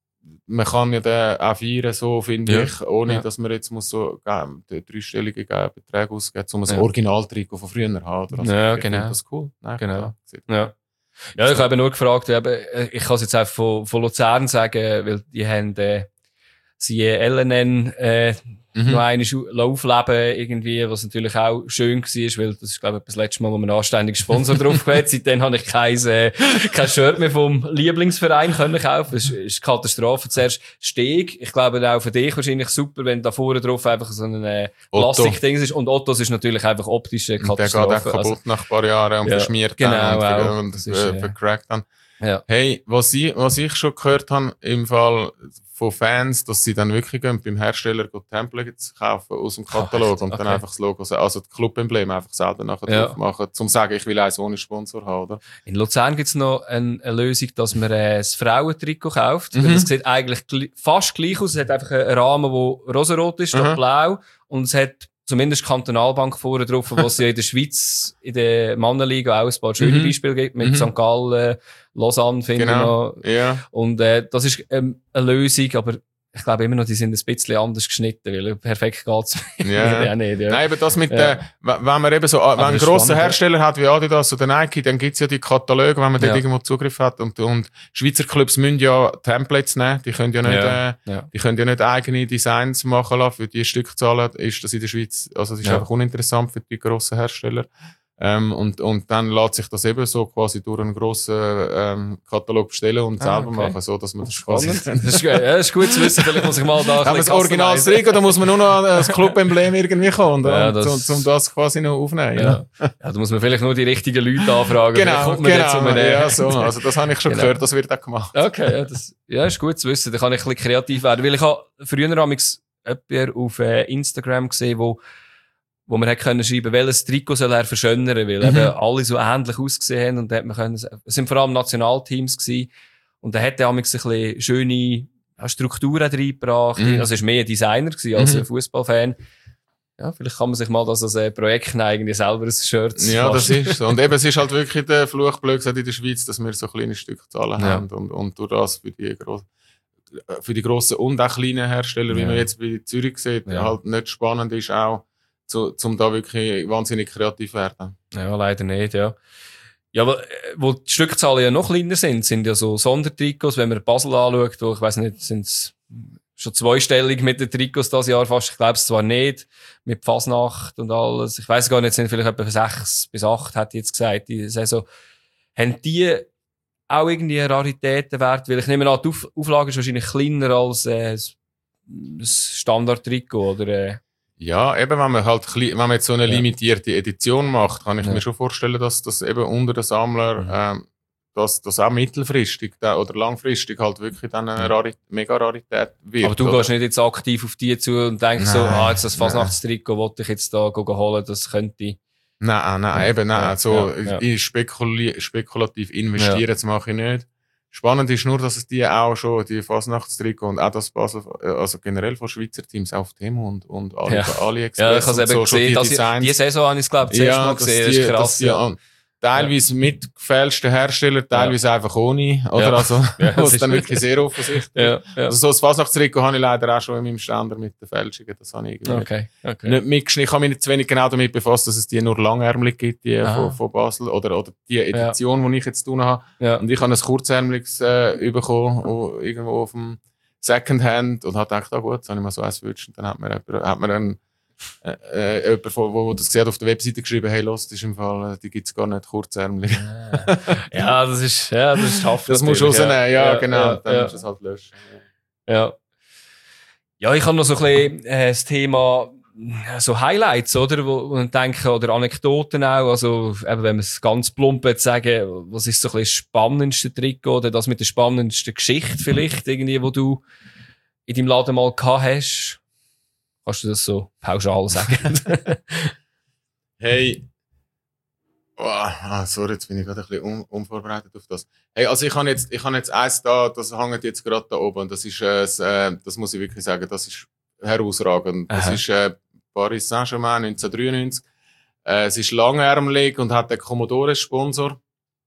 man kann ja den auch feiern, so, finde ja. ich, ohne ja. dass man jetzt muss so äh, dreistellige Beträge ausgeben, um ein ja. Originaltrikot von früher zu haben. Also, ja, ich genau. finde das cool. Nein, genau. Ja. Ja, ich habe nur gefragt, eben, ich kann es jetzt auch von, von Luzern sagen, weil die haben, äh, sie L N N, äh, mhm. noch einmal aufleben irgendwie, was natürlich auch schön war, weil das ist, glaube ich, das letzte Mal, wo man einen anständigen Sponsor drauf hat. Seitdem habe ich kein, äh, kein Shirt mehr vom Lieblingsverein können kaufen. Es ist Katastrophe. Zuerst Steg. Ich glaube, auch für dich wahrscheinlich super, wenn da vorne drauf einfach so ein äh, Plastikding ist. Und Ottos ist natürlich einfach optisch eine Katastrophe. Der geht auch kaputt also, nach ein paar Jahren und ja, verschmiert genau, dann und, und äh, vercrackt dann. Ja. Hey, was ich, was ich schon gehört habe, im Fall von Fans, dass sie dann wirklich gehen, beim Hersteller Templates kaufen aus dem Katalog Ach, und dann okay. einfach das Logo, also das Club-Emblem einfach selber nachher ja. drauf machen, zum sagen, ich will eins ohne Sponsor haben, oder? In Luzern gibt's noch eine, eine Lösung, dass man äh, das Frauentrikot kauft. Mhm. Das sieht eigentlich gl- fast gleich aus. Es hat einfach einen Rahmen, der rosarot ist, statt mhm. blau. Und es hat zumindest Kantonalbank vorne drauf, wo es ja in der Schweiz, in der Mannenliga auch ein paar schöne mhm. Beispiele gibt, mit mhm. Sankt Gallen, Lausanne, finde genau. ich noch. Ja. Und äh, das ist ähm, eine Lösung, aber ich glaube immer noch, die sind ein bisschen anders geschnitten, weil perfekt geht's ja. ja nicht. Ja. Nein, aber das mit, ja. äh, wenn man eben so, aber wenn ein grosser spannend, Hersteller hat wie Adidas oder Nike, dann gibt's ja die Kataloge, wenn man ja. dort irgendwo Zugriff hat und, und Schweizer Clubs müssen ja Templates nehmen, die können ja nicht, ja. Äh, ja. die können ja nicht eigene Designs machen lassen, für die Stückzahlen ist das in der Schweiz, also das ist ja. einfach uninteressant für die grossen Hersteller. Ähm, und, und dann lässt sich das eben so quasi durch einen grossen ähm, Katalog bestellen und ah, selber okay. machen, so dass man das quasi... das, ist, ja, das ist gut zu wissen, vielleicht muss ich mal da... Wenn man das Original-Trikot, dann muss man nur noch das Club-Emblem irgendwie kommen, ja, um, um, um das quasi noch aufnehmen. Ja. Ja. Ja, da muss man vielleicht nur die richtigen Leute anfragen. Genau, genau, um ja, so, also das habe ich schon genau. gehört, das wird auch gemacht. Okay, ja, das ja, ist gut zu wissen, da kann ich ein bisschen kreativ werden, weil ich habe früher jemanden auf äh, Instagram gesehen, wo wo man hat können schreiben, welches Trikot soll er verschönern, weil mhm. eben alle so ähnlich ausgesehen haben und da hat man können, es sind vor allem Nationalteams gewesen und da hat er ein bisschen schöne Strukturen reingebracht. Mhm. Also es war mehr ein Designer gewesen als mhm. ein Fußballfan. Ja, vielleicht kann man sich mal das als ein Projekt nehmen, irgendwie selber ein Shirt zu Ja, das ist so. Und eben, es ist halt wirklich der Fluch, blöd gesagt, in der Schweiz, dass wir so kleine Stückzahlen ja. haben und, und durch das für die grossen für die grossen und auch kleinen Hersteller, ja. wie man jetzt bei Zürich sieht, ja. halt nicht spannend ist auch, Zu, zum da wirklich wahnsinnig kreativ werden. Ja, leider nicht, ja. Ja, aber wo die Stückzahlen ja noch kleiner sind, sind ja so Sondertrikots, wenn man Basel anschaut, wo ich weiss nicht, sind es schon zweistellig mit den Trikots dieses Jahr fast. Ich glaube es zwar nicht, mit Fasnacht und alles. Ich weiss gar nicht, sind vielleicht etwa sechs bis acht, hat jetzt gesagt, die Saison. Haben die auch irgendwie einen Raritätenwert? Weil ich nehme an, die Auf- Auflage ist wahrscheinlich kleiner als äh, ein Standard-Trikot, oder? Äh? Ja, eben, wenn man halt, wenn man jetzt so eine Ja. limitierte Edition macht, kann ich Ja. mir schon vorstellen, dass das eben unter den Sammler, Mhm. ähm, dass das auch mittelfristig da, oder langfristig halt wirklich dann eine Ja. Rarit- Mega-Rarität wird. Aber du oder? gehst nicht jetzt aktiv auf die zu und denkst so, Nein, ah, jetzt das nein. Fasnachtstrikot wollte ich jetzt da go- holen, das könnte... Nein, nein, Ja. eben, nein. Ja, So, ja, ja. ich spekuli- spekulativ investieren, das mache ich nicht. Spannend ist nur, dass es die auch schon, die Fasnachtstrikot und auch das Basel, also generell von Schweizer Teams auf Temo und, und Ali, Ja. AliExpress Ja, ich habe es und eben so schon gesehen, die dass ich, Designs. die Saison habe ich es, glaube ich, zuerst mal dass gesehen, die, das ist krass. dass die Ja. an, teilweise mit gefälschten Herstellern, teilweise einfach ohne, oder? Ja. Also, Ja, das was ist- dann wirklich sehr offensichtlich. Ja, ja. Also, so das Fasnachtstrikot habe ich leider auch schon in meinem Ständer mit den Fälschungen. Das habe ich irgendwie Okay, okay. nicht mitgeschnitten. Ich habe mich nicht zu wenig genau damit befasst, dass es die nur langärmelig gibt, die Ah. von, von Basel, oder, oder die Edition, die ich jetzt tun habe. Ja. Und ich habe ein kurzärmeliges äh, bekommen, o- irgendwo auf dem Secondhand, und habe gedacht, ah gut, jetzt habe ich mal so eins gewünscht. Und dann hat mir, jemand- hat mir ein, äh, äh, jemand, von- wo, wo das gesehen hat, auf der Webseite geschrieben, hey, los, das ist im Fall, äh, die gibt's gar nicht kurzärmelig. Ja, das ist, ja, das ist tough. Das musst du natürlich, rausnehmen, ja, genau. Ja, dann ja, musst du es halt löschen. ja. Ja, ich habe noch so ein bisschen äh, das Thema äh, so Highlights, oder? Wo wo ich denke, oder Anekdoten auch. Also, eben, wenn wir es ganz plump jetzt sagen, was ist so ein bisschen das spannendste Trikot oder das mit der spannendsten Geschichte vielleicht irgendwie, wo du in deinem Laden mal gehabt hast? Kannst du das so pauschal sagen? Hey. Oh, ah, sorry, jetzt bin ich gerade ein bisschen un unvorbereitet auf das. Hey, also ich habe jetzt, ich habe jetzt eins da, das hängt jetzt gerade da oben. Das ist, äh, das, äh, das muss ich wirklich sagen, das ist herausragend. Das Aha. ist äh, Paris Saint-Germain neunzehnhundertdreiundneunzig. Äh, es ist langärmelig und hat einen Commodore-Sponsor.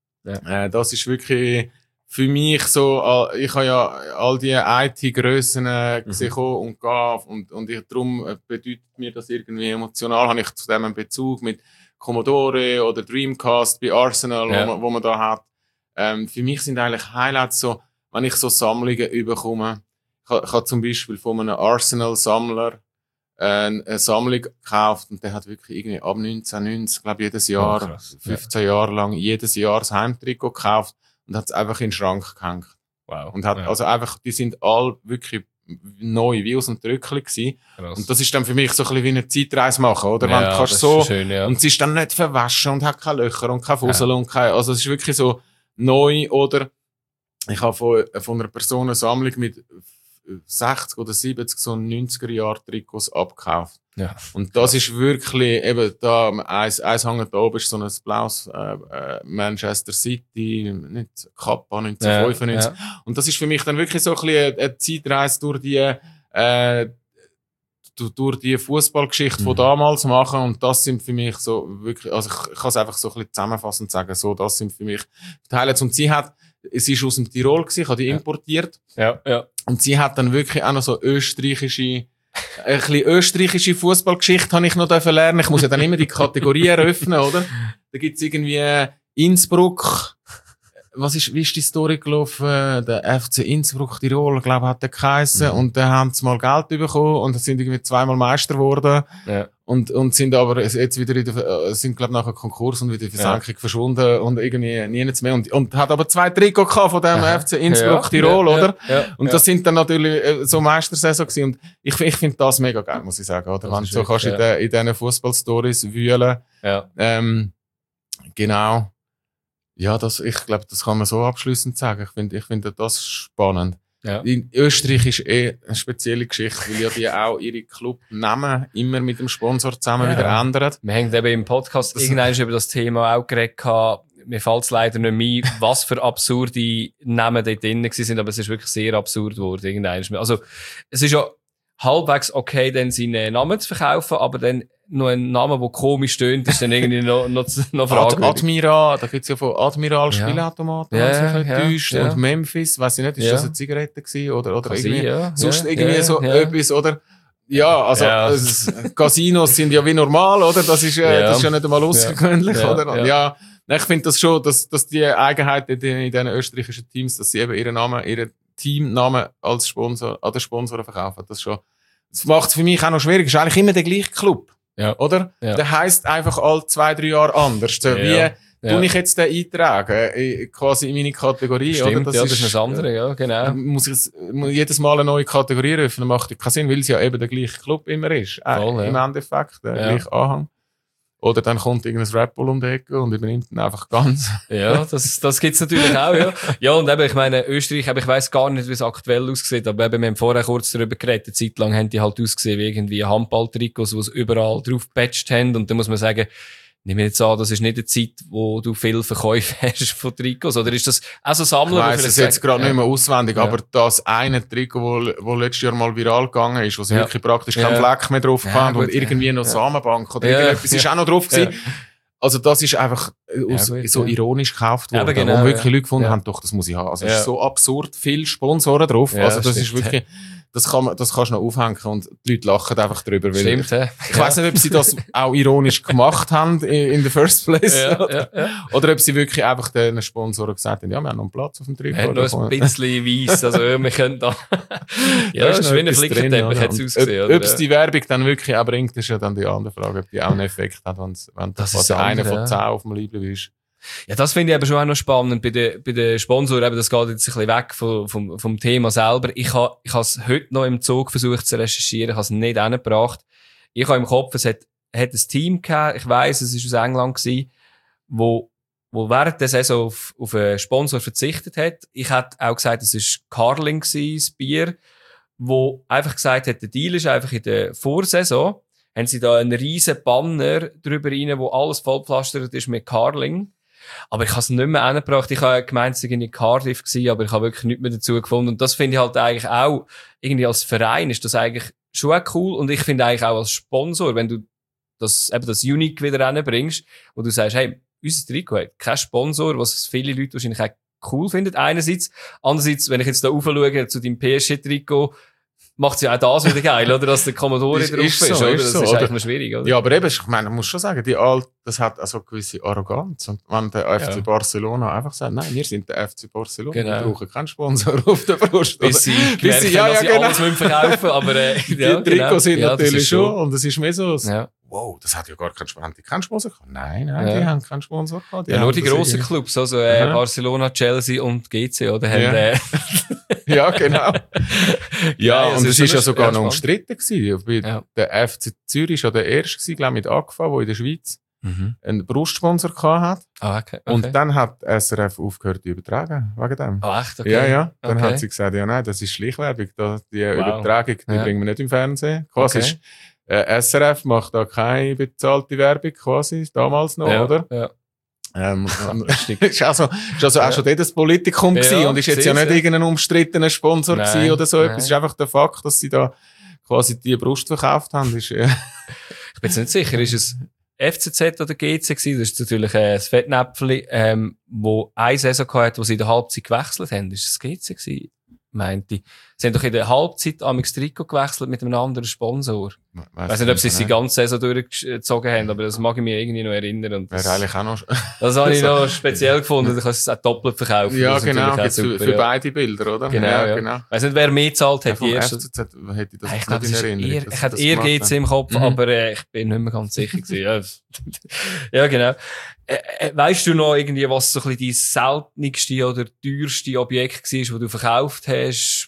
Ja. Äh, das ist wirklich für mich so, äh, ich habe ja all die I T-Grössen äh, gesehen Mhm. und gab und, und ich, darum äh, bedeutet mir das irgendwie emotional, habe ich zu dem einen Bezug mit Commodore oder Dreamcast bei Arsenal, Ja. wo, man, wo man da hat. Ähm, für mich sind eigentlich Highlights so, wenn ich so Sammlungen überkomme. Ich habe, ich habe zum Beispiel von einem Arsenal-Sammler äh, eine Sammlung gekauft und der hat wirklich irgendwie ab neunzehnhundertneunzig, glaube jedes Jahr, Oh, krass. fünfzehn Jahre lang, jedes Jahr das Heimtrikot gekauft und hat es einfach in den Schrank gehängt. Wow. Und hat, Ja, also einfach, die sind all wirklich neu, wie aus dem Tröckchen gewesen. krass. Und das ist dann für mich so ein bisschen wie eine Zeitreise machen, oder? Wenn ja, du kannst das so, ist schön, ja. und sie ist dann nicht verwaschen und hat keine Löcher und keine Fussel und keine, also es ist wirklich so neu, oder? Ich habe von, von einer Person eine Sammlung mit sechzig oder siebzig so neunziger-Jahr-Trikots abgekauft. Ja. Und das ist wirklich, eben da, eins, eins hängt da oben, ist so ein blaues äh, äh, Manchester City, nicht Kappa neunzehnhundertfünfundneunzig. Ja, Und das ist für mich dann wirklich so ein bisschen eine Zeitreise durch die, äh, du- durch die Fußballgeschichte von Mhm. damals machen. Und das sind für mich so wirklich, also ich, ich kann es einfach so ein bisschen zusammenfassend sagen, so, das sind für mich die Highlights. Und sie hat, sie ist aus dem Tirol gewesen, ich habe die Ja. importiert. ja, ja. Und sie hat dann wirklich auch noch so österreichische, ein bisschen österreichische Fußballgeschichte habe ich noch dürfen lernen. Ich muss ja dann immer die Kategorie eröffnen, oder? Da gibt's irgendwie Innsbruck. Was ist, wie ist die Story gelaufen? Der F C Innsbruck Tirol, glaube ich, hat der geheissen. Mhm. Und da haben sie mal Geld bekommen und sind irgendwie zweimal Meister geworden. Ja. Und, und sind aber jetzt wieder in der, äh, sind, glaube ich, nachher Konkurs und wieder in der Versenkung verschwunden und irgendwie nie nichts mehr. Und, und hat aber zwei Trikots gehabt von dem Aha. F C Innsbruck Ja, Tirol, ja, oder? Ja, ja, Und ja. das sind dann natürlich äh, so Meistersaison gewesen. Und ich, ich finde das mega geil, muss ich sagen, oder? Das Wenn du ist so kannst wirklich, in, de, in diesen Fußballstories wühlen. Ja. Ähm, genau. Ja, das, ich glaube, das kann man so abschließend sagen. Ich finde, ich finde das spannend. Ja. In Österreich ist eh eine spezielle Geschichte, weil ja die auch ihre Clubnamen immer mit dem Sponsor zusammen Ja. wieder ändern. Wir haben eben im Podcast Das- irgendwann über das Thema auch geredet gehabt. Mir fällt es leider nicht ein, was für absurde Namen dort drin sind, aber es ist wirklich sehr absurd geworden. Irgendwann. Also, es ist ja halbwegs okay, dann seinen Namen zu verkaufen, aber dann noch ein Name, der komisch tönt, ist dann irgendwie noch, noch, noch Ad fragwürdig. Admiral, da gibt's ja von Admiral Ja. Spielautomaten, Ja, wenn sich ja, nicht täuscht. ja. Und Memphis, weiss ich nicht, ist Ja. das eine Zigarette gewesen? Oder, oder Kann irgendwie, sein, ja. sonst ja, irgendwie ja, so ja. etwas, oder? Ja, also, Ja. es- Casinos sind ja wie normal, oder? Das ist, äh, Ja. das ist ja nicht einmal außergewöhnlich, Ja. oder? Ja. Ja. Ich finde das schon, dass, dass die Eigenheit in, den- in diesen österreichischen Teams, dass sie eben ihren Namen, ihren Teamnamen als Sponsor, an den Sponsoren verkaufen. Das schon, das macht es für mich auch noch schwierig. Es ist eigentlich immer der gleiche Club. Ja. Oder? Ja. Der heisst einfach alle zwei, drei Jahre anders. So, ja. Wie, Ja. Tue ich jetzt den eintragen, quasi in meine Kategorie? Stimmt, oder? Das ja, ist, das ist eine andere, ja, genau. Muss ich es, muss jedes Mal eine neue Kategorie öffnen, macht keinen Sinn, weil es ja eben der gleiche Club immer ist. Voll, äh, Im ja. Endeffekt, der ja. gleiche Anhang. Oder dann kommt irgendein Red Bull um die Ecke und übernimmt ihn einfach ganz. Ja, das, das gibt's natürlich auch, ja. Ja, und eben, ich meine, Österreich, ich weiss gar nicht, wie es aktuell aussieht, aber eben, wir haben vorher kurz darüber geredet, eine Zeit lang haben die halt ausgesehen wie irgendwie Handball-Trikots, die sie überall drauf gepatcht haben, und dann muss man sagen, nehme jetzt an, das ist nicht eine Zeit, wo du viel Verkäufe hast von Trikots, oder ist das auch so Sammler? Ich weiss es jetzt gerade ja. nicht mehr auswendig, ja. aber das eine Trikot, wo, wo letztes Jahr mal viral gegangen ist, wo sie ja. wirklich praktisch ja. keinen Fleck mehr drauf ja, hatten und irgendwie ja. noch Samenbank oder ja. irgendetwas, ja. ist auch noch drauf gewesen. Ja. Also das ist einfach aus, ja, gut, so ja. ironisch gekauft worden, ja, genau, wo wirklich ja. Leute gefunden ja. haben, doch, das muss ich haben. Also es ja. ist so absurd viele Sponsoren drauf, ja, also das stimmt. ist wirklich... Das kann man, das kannst du noch aufhängen und die Leute lachen einfach drüber. Weil Stimmt, ja. Ich weiss nicht, ob sie das auch ironisch gemacht haben in, in the first place. Ja, oder, ja, ja. oder ob sie wirklich einfach den Sponsoren gesagt haben, ja, wir haben noch einen Platz auf dem Trikot. Wir haben noch ein bisschen weiss, also wir können da... ja, das ist wie ein Flickenteppich, hat es ausgesehen. Ob, ob es die Werbung dann wirklich auch bringt, ist ja dann die andere Frage, ob die auch einen Effekt hat, wenn, wenn das quasi einer von zehn auf dem Liebling ist. Ja, das finde ich aber schon auch noch spannend bei den, bei den Sponsoren. Eben, das geht jetzt ein bisschen weg vom, vom, vom Thema selber. Ich habe, ich habe es heute noch im Zug versucht zu recherchieren. Ich habe es nicht hingebracht. Ich habe im Kopf, es hat, hat ein Team gehabt. Ich weiss, es war aus England gewesen, wo, wo während der Saison auf, auf einen Sponsor verzichtet hat. Ich hätte auch gesagt, es war Carling gewesen, das Bier, wo einfach gesagt hat, der Deal ist einfach in der Vorsaison, haben sie da einen riesen Banner drüber rein, wo alles vollpflastert ist mit Carling. Aber ich habe es nicht mehr hingebracht. Ich habe gemeint, es war in Cardiff gewesen, aber ich habe wirklich nichts mehr dazu gefunden. Und das finde ich halt eigentlich auch, irgendwie als Verein ist das eigentlich schon cool. Und ich finde eigentlich auch als Sponsor, wenn du das, eben das Unique wieder reinbringst, wo du sagst, hey, unser Trikot hat kein Sponsor, was viele Leute wahrscheinlich auch cool finden, einerseits. Andererseits, wenn ich jetzt da aufschaue zu deinem P S G-Trikot, macht es ja auch das wieder geil, oder? Dass der Commodore drauf ist, so, oder? Ist das so, ist oder? eigentlich noch schwierig, oder? Ja, aber eben, ich meine, man muss schon sagen, die Alt, das hat also eine gewisse Arroganz. Und wenn der F C ja. Barcelona einfach sagt, nein, wir sind der F C Barcelona, genau. wir brauchen keinen Sponsor auf der Brust. Bis sie Bis sie, ja, ja, dass genau. alles müssen verkaufen, aber, äh, die ja, Trikots genau. sind ja, natürlich schon, und es ist mehr so, ja. wow, das hat ja gar keinen Sponsor, keinen Sponsor gehabt. Nein, nein, ja. die haben keinen Sponsor gehabt. Die ja, nur die grossen Clubs, also, äh, Barcelona, Chelsea und G C, oder? Haben, ja. äh, ja, genau. ja, ja, und es ist ja sogar noch spannend. umstritten gewesen. Ja. Der F C Zürich war ja der erste gewesen, glaube ich, mit angefangen, der in der Schweiz mhm. einen Brustsponsor gehabt hat. Ah, okay, okay. Und dann hat S R F aufgehört zu übertragen, wegen dem. Ah, echt? Okay. Ja, ja. Dann okay. hat sie gesagt, ja, nein, das ist Schleichwerbung. Da, die wow. Übertragung, die ja. bringen wir nicht im Fernsehen. Quasi okay. ist, äh, S R F macht da keine bezahlte Werbung, quasi, damals noch, ja, oder? Ja. Ähm, ist also, ist also ja. auch schon dort ein Politikum ja, gewesen und ist jetzt ja nicht ja. irgendein umstrittener Sponsor nein, gewesen oder so etwas. Es ist einfach der Fakt, dass sie da quasi die Brust verkauft haben. Ist, ja. Ich bin jetzt nicht sicher, ist es F C Z oder G C gewesen? Das ist natürlich äh, das Fettnäpfli, ähm, wo eine Saison gehabt, wo sie in der Halbzeit gewechselt haben. Ist es G C gewesen? Meinte ich. Sie haben doch in der Halbzeit am Trikot gewechselt mit einem anderen Sponsor. Ich weiss nicht, ob sie es die ganze Saison durchgezogen haben, aber das mag ich mir irgendwie noch erinnern. Und das, wäre eigentlich auch noch... das habe ich noch speziell gefunden. Du kannst es auch doppelt verkaufen. Ja, das genau. Für, super, für ja. beide Bilder, oder? Genau, ja. genau. Ich weiss nicht, wer mehr gezahlt hat. Ja, die erste. F C Z hätte ich das ich nicht in Erinnerung. Eher, ich hatte eher G C im Kopf, mhm. aber äh, ich bin nicht mehr ganz sicher gewesen. ja, genau. Äh, weißt du noch irgendwie, was so ein bisschen dein seltenste oder teuerste Objekt war, das du verkauft hast?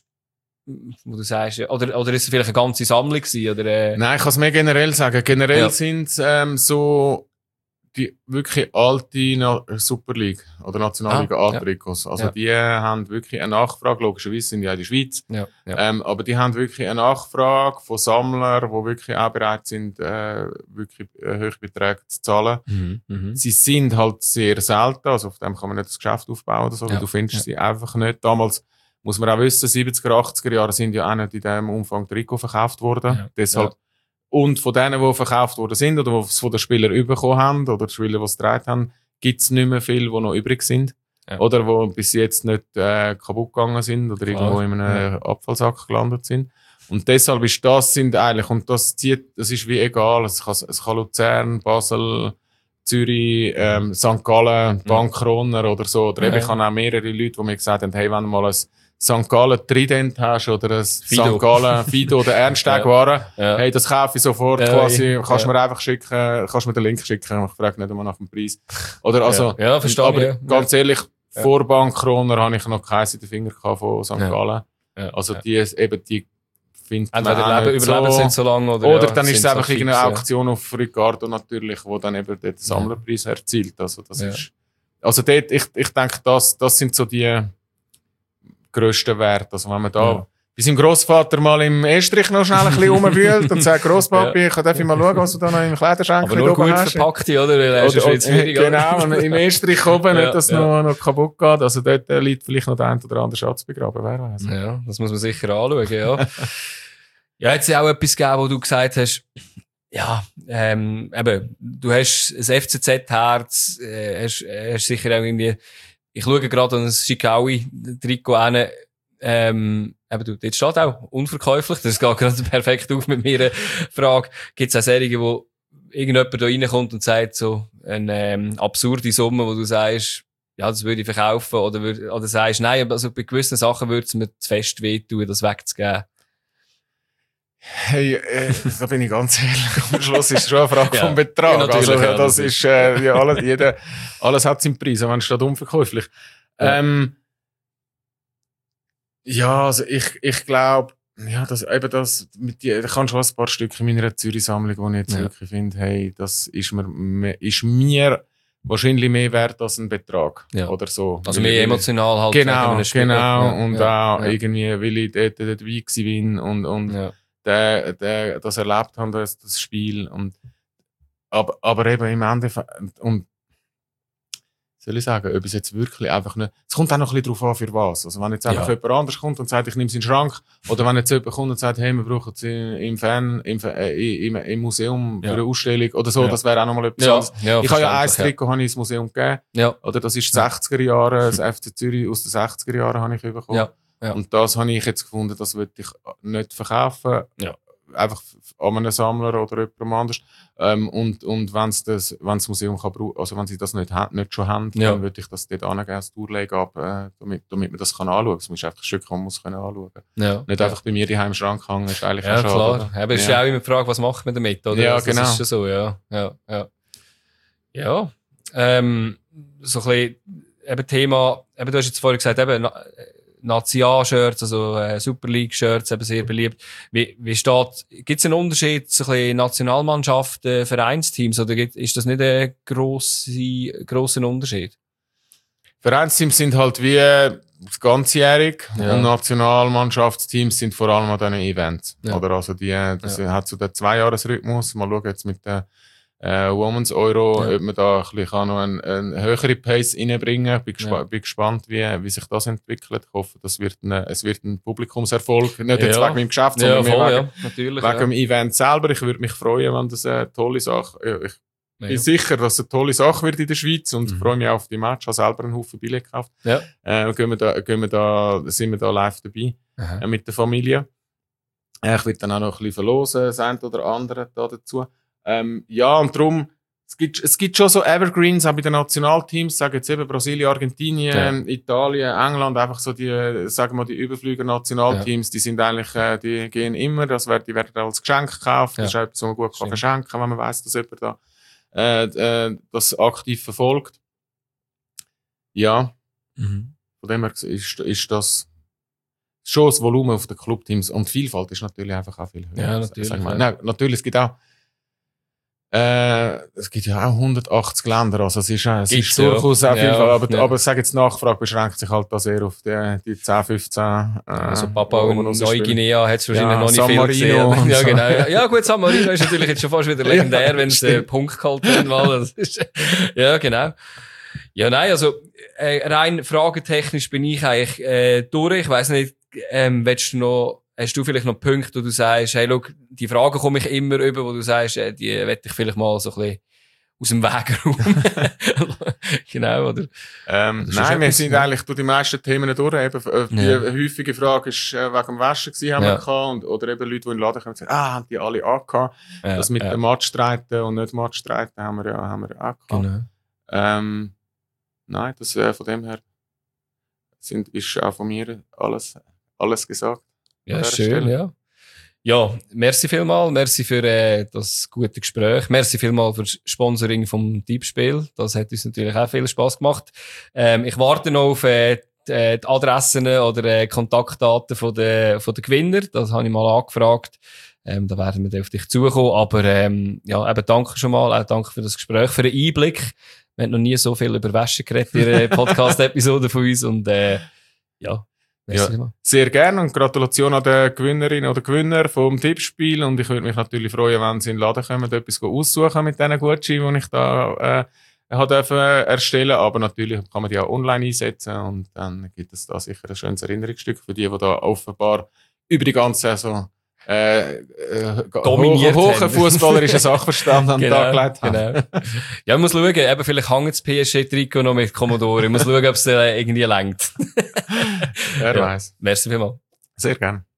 Wo du sagst, oder, oder ist es vielleicht eine ganze Sammlung gewesen, oder, äh? Nein, ich kann es mehr generell sagen. Generell ja. sind es, ähm, so, die wirklich alte Na- Super League oder Nationalliga ah, A-Trikots. Ja. Also, ja. die haben wirklich eine Nachfrage. Logischerweise sind die ja in der Schweiz. Ja. Ja. Ähm, aber die haben wirklich eine Nachfrage von Sammlern, die wirklich auch bereit sind, äh, wirklich äh, hohe Beträge zu zahlen. Mhm. Mhm. Sie sind halt sehr selten. Also, auf dem kann man nicht das Geschäft aufbauen oder so. Ja. Du findest ja. sie einfach nicht. Damals, muss man auch wissen, siebziger, achtziger Jahre sind ja auch nicht in diesem Umfang Trikot verkauft worden. Ja. Deshalb, ja. Und von denen, die verkauft worden sind oder die es von den Spielern bekommen haben oder die Spieler, die es getragen haben, gibt es nicht mehr viele, die noch übrig sind. Ja. Oder die bis jetzt nicht äh, kaputt gegangen sind oder irgendwo ah, in einem ja. Abfallsack gelandet sind. Und deshalb ist das sind eigentlich, und das zieht, das ist wie egal, es kann, es kann Luzern, Basel, Zürich, ähm, Sankt Gallen, Bank Kroner oder so. Oder eben, ja. ich habe auch mehrere Leute, die mir gesagt haben, hey, wenn du mal ein Sankt Gallen Trident hast oder ein Fido. Sankt Gallen Fido oder Ernsteg-Ware, Ja. hey, das kaufe ich sofort Ja, quasi, ja. kannst du Ja. mir einfach schicken, kannst du mir den Link schicken, ich frage nicht einmal nach dem Preis. Oder also, Ja, ja, verstehe aber ich, ja. ganz ehrlich, Ja. vor Bankkroner habe ich noch keins in den Finger gehabt von Sankt Ja. Gallen. Ja. Also Ja. die, eben die findet man Entweder auch leben, nicht überleben so. sie nicht so lange oder, Oder ja, dann ist es sind einfach so irgendeine fix, Auktion auf Ricardo natürlich, wo dann eben dort den Sammlerpreis erzielt. Also das Ja. ist, also dort, ich, ich denke, das, das sind so die grössten Werte. Also wenn man da, Ja. bei seinem Grossvater mal im Estrich noch schnell ein bisschen rumwühlt und sagt, Grosspapi, ich darf ich mal schauen, was du da noch im Kleiderschrank Aber nur oben gut hast. verpackt, oder? Weil er ist Oder, ja jetzt schwierig, oder? genau, und im Estrich oben, Ja, nicht, dass es ja. noch, noch kaputt geht. Also dort äh, liegt vielleicht noch der ein oder andere Schatz begraben, wer weiß. Ja, das muss man sicher anschauen, ja. Ja, jetzt auch etwas gegeben, wo du gesagt hast, ja, ähm, eben, du hast ein F C Z-Herz, äh, hast, hast sicher auch irgendwie, ich schaue gerade an ein Schikaui-Trikot an, ähm, eben du, dort steht auch unverkäuflich, das geht gerade perfekt auf mit meiner Frage. Gibt es auch Serien, wo irgendjemand da reinkommt und sagt so eine ähm, absurde Summe, wo du sagst, ja, das würde ich verkaufen, oder, würd, oder sagst, nein, also bei gewissen Sachen würde es mir zu fest wehtun, das wegzugeben. Hey, äh, da bin ich ganz ehrlich. Am Schluss ist es schon eine Frage Ja. vom Betrag. Ja, natürlich, also, ja, das das ist, äh, ja, alles, jeder, alles hat seinen Preis, auch wenn es steht unverkäuflich. Ja. Ähm, ja, also ich, ich glaube, ja, das, eben das, mit die, ich habe schon ein paar Stücke in meiner Zürich-Sammlung, die ich jetzt Ja. wirklich finde, hey, das ist mir, me- ist mir wahrscheinlich mehr wert als ein Betrag. Ja. Oder so. Also Weil mehr ich- emotional halt. wegen Genau, einem Spiel. genau. Ja, und ja, auch ja. irgendwie, weil ich dort, dort dabei gewesen bin und, und Ja. der, der, das erlebt haben, das, das Spiel. Und, aber, aber eben im Endeffekt, und, soll ich sagen, ob es jetzt wirklich einfach nicht, es kommt auch noch ein bisschen darauf an, für was. Also wenn jetzt einfach Ja. jemand anders kommt und sagt, ich nehme es in den Schrank, oder wenn jetzt jemand kommt und sagt, hey, wir brauchen es im Fan, im, äh, im, im Museum für Ja. eine Ausstellung, oder so, Ja. das wäre auch nochmal etwas Ja, anderes. ja, Ich habe ja ein verständlich, Trikot, habe ich ins Museum gegeben, Ja. oder das ist die Ja. sechziger Jahre, das F C Zürich aus den sechziger Jahren habe ich bekommen. Ja. Ja. Und das habe ich jetzt gefunden, das würde ich nicht verkaufen. Ja. Einfach an einen Sammler oder jemandem anders. Ähm, und, und wenn's das, wenn das Museum kann brauchen, also wenn sie das nicht, ha- nicht schon haben, Ja. dann würde ich das dort angeben, das Tourlegen ab, äh, damit, damit man das kann anschauen. Es muss einfach ein Stück, man muss können anschauen. Ja. Nicht ja. einfach bei mir die im Schrank hängen, ist eigentlich Ja, auch schade, klar. oder? Eben, es ist Ja. ja auch immer die Frage, was macht man damit, oder? Ja, Also, genau. Das ist schon so, ja. Ja, ja. Ja, ähm, so ein bisschen, eben Thema, eben, du hast jetzt vorhin gesagt, eben, Na- National-Shirts, also äh, Super League-Shirts, eben sehr beliebt. Wie, wie steht, gibt es einen Unterschied so ein bisschen Nationalmannschaft, äh, Vereinsteams, oder gibt, ist das nicht ein grosser, grosser Unterschied? Vereinsteams sind halt wie das ganzjährig Ja. und Nationalmannschaftsteams sind vor allem an diesen Events. Ja. Oder also die, das Ja. hat so den Zweijahresrhythmus. Mal schauen jetzt mit der äh, Women's Euro, Ja. ob man da ein bisschen kann noch eine, eine höhere Pace reinbringen kann. Bin, gespa Ja. bin gespannt, wie, wie sich das entwickelt. Ich hoffe, das wird ein, es wird ein Publikumserfolg. Nicht jetzt Ja. wegen meinem Geschäft, Ja, sondern mehr voll, wegen, ja, natürlich. wegen ja. dem Event selber. Ich würde mich freuen, wenn das eine tolle Sache ja, ich Ja. bin sicher, dass es eine tolle Sache wird in der Schweiz und Mhm. freue mich auf die Match. Ich habe selber einen Haufen Billett gekauft. Ja. Äh, gehen wir da, gehen wir da, sind wir da live dabei Aha. äh, mit der Familie. Äh, ich will dann auch noch ein bisschen verlosen, das eine oder andere da dazu. Ähm, ja, und darum, es gibt, es gibt schon so Evergreens auch bei den Nationalteams, sagen jetzt eben Brasilien, Argentinien, Italien, England, einfach so die, sagen wir, die Überflüger-Nationalteams, die sind eigentlich, äh, die gehen immer, das wird, die werden als Geschenk gekauft, Ja. das ist auch etwas, was man gut kann Stimmt. verschenken, wenn man weiss, dass jemand da äh, äh, das aktiv verfolgt. Ja, Mhm. von dem her ist, ist das schon das Volumen auf den Clubteams und die Vielfalt ist natürlich einfach auch viel höher. Ja, natürlich, Sag ich mal. ja. Nein, natürlich, es gibt auch äh, es gibt ja auch hundertachtzig Länder, also es ist, äh, es Gibt's, ist durchaus ja. auch viel, Ja, aber, ja. aber ich sage jetzt, die Nachfrage beschränkt sich halt da sehr auf die, die zehn, fünfzehn äh, Also Papua wo und wir rausspielen. Neuguinea hat es wahrscheinlich Ja, noch nicht San viel Marino gesehen. und Ja, so. genau. Ja, ja, gut, San Marino ist natürlich jetzt schon fast wieder legendär, Ja, wenn es äh, stimmt. Punkt gehalten wird. Mal. Das ist, ja, genau. Ja, nein, also äh, rein fragetechnisch bin ich eigentlich äh, durch. Ich weiss nicht, ähm, willst du noch, hast du vielleicht noch Punkte, wo du sagst, hey, schau, die Fragen komme ich immer über, wo du sagst, äh, die werde ich vielleicht mal so ein bisschen aus dem Weg räumen. Genau, oder? Ähm, Das ist nein, wir etwas, sind ja. eigentlich durch die meisten Themen durch. Eben, äh, die Ja. häufige Frage ist äh, wegen dem Waschen gewesen, haben Ja. wir gehabt. Und, oder eben Leute, die in den Laden kommen und sagen, ah, haben die alle angehabt. Ja, Das mit ja. dem Matchstreiten und nicht Matchstreiten haben wir ja, haben wir ja auch gehabt. Genau. Ähm, nein, das äh, von dem her. sind, ist auch von mir alles, alles gesagt. Ja, schön, Stelle. ja. Ja, merci vielmal, merci für äh, das gute Gespräch, merci vielmal für das Sponsoring vom Tippspiel. Das hat uns natürlich auch viel Spass gemacht. Ähm, ich warte noch auf äh, die, äh, die Adressen oder äh, Kontaktdaten von der, von der Gewinner. Das habe ich mal angefragt. Ähm, da werden wir dann auf dich zukommen. Aber ähm, ja, eben danke schon mal, auch danke für das Gespräch, für den Einblick. Wir haben noch nie so viel über Wäsche geredet in einer Podcast-Episode von uns und äh, ja. Ja, sehr gerne und Gratulation an die Gewinnerin oder Gewinner vom Tippspiel und ich würde mich natürlich freuen, wenn sie in den Laden kommen, etwas aussuchen mit diesen Gutscheinen, die ich da äh, habe dürfen erstellen, aber natürlich kann man die auch online einsetzen und dann gibt es da sicher ein schönes Erinnerungsstück für die, die da offenbar über die ganze Saison äh, äh, dominiert hoch, hohen fußballerischen Sachverstand an den Tag gelegt haben. Genau. Ja, ich muss schauen, eben vielleicht hängt das P S G-Trikot noch mit Commodore. Ich muss schauen, ob es äh, irgendwie lenkt. Wer ja, weiss. Merci vielmals. Sehr gerne.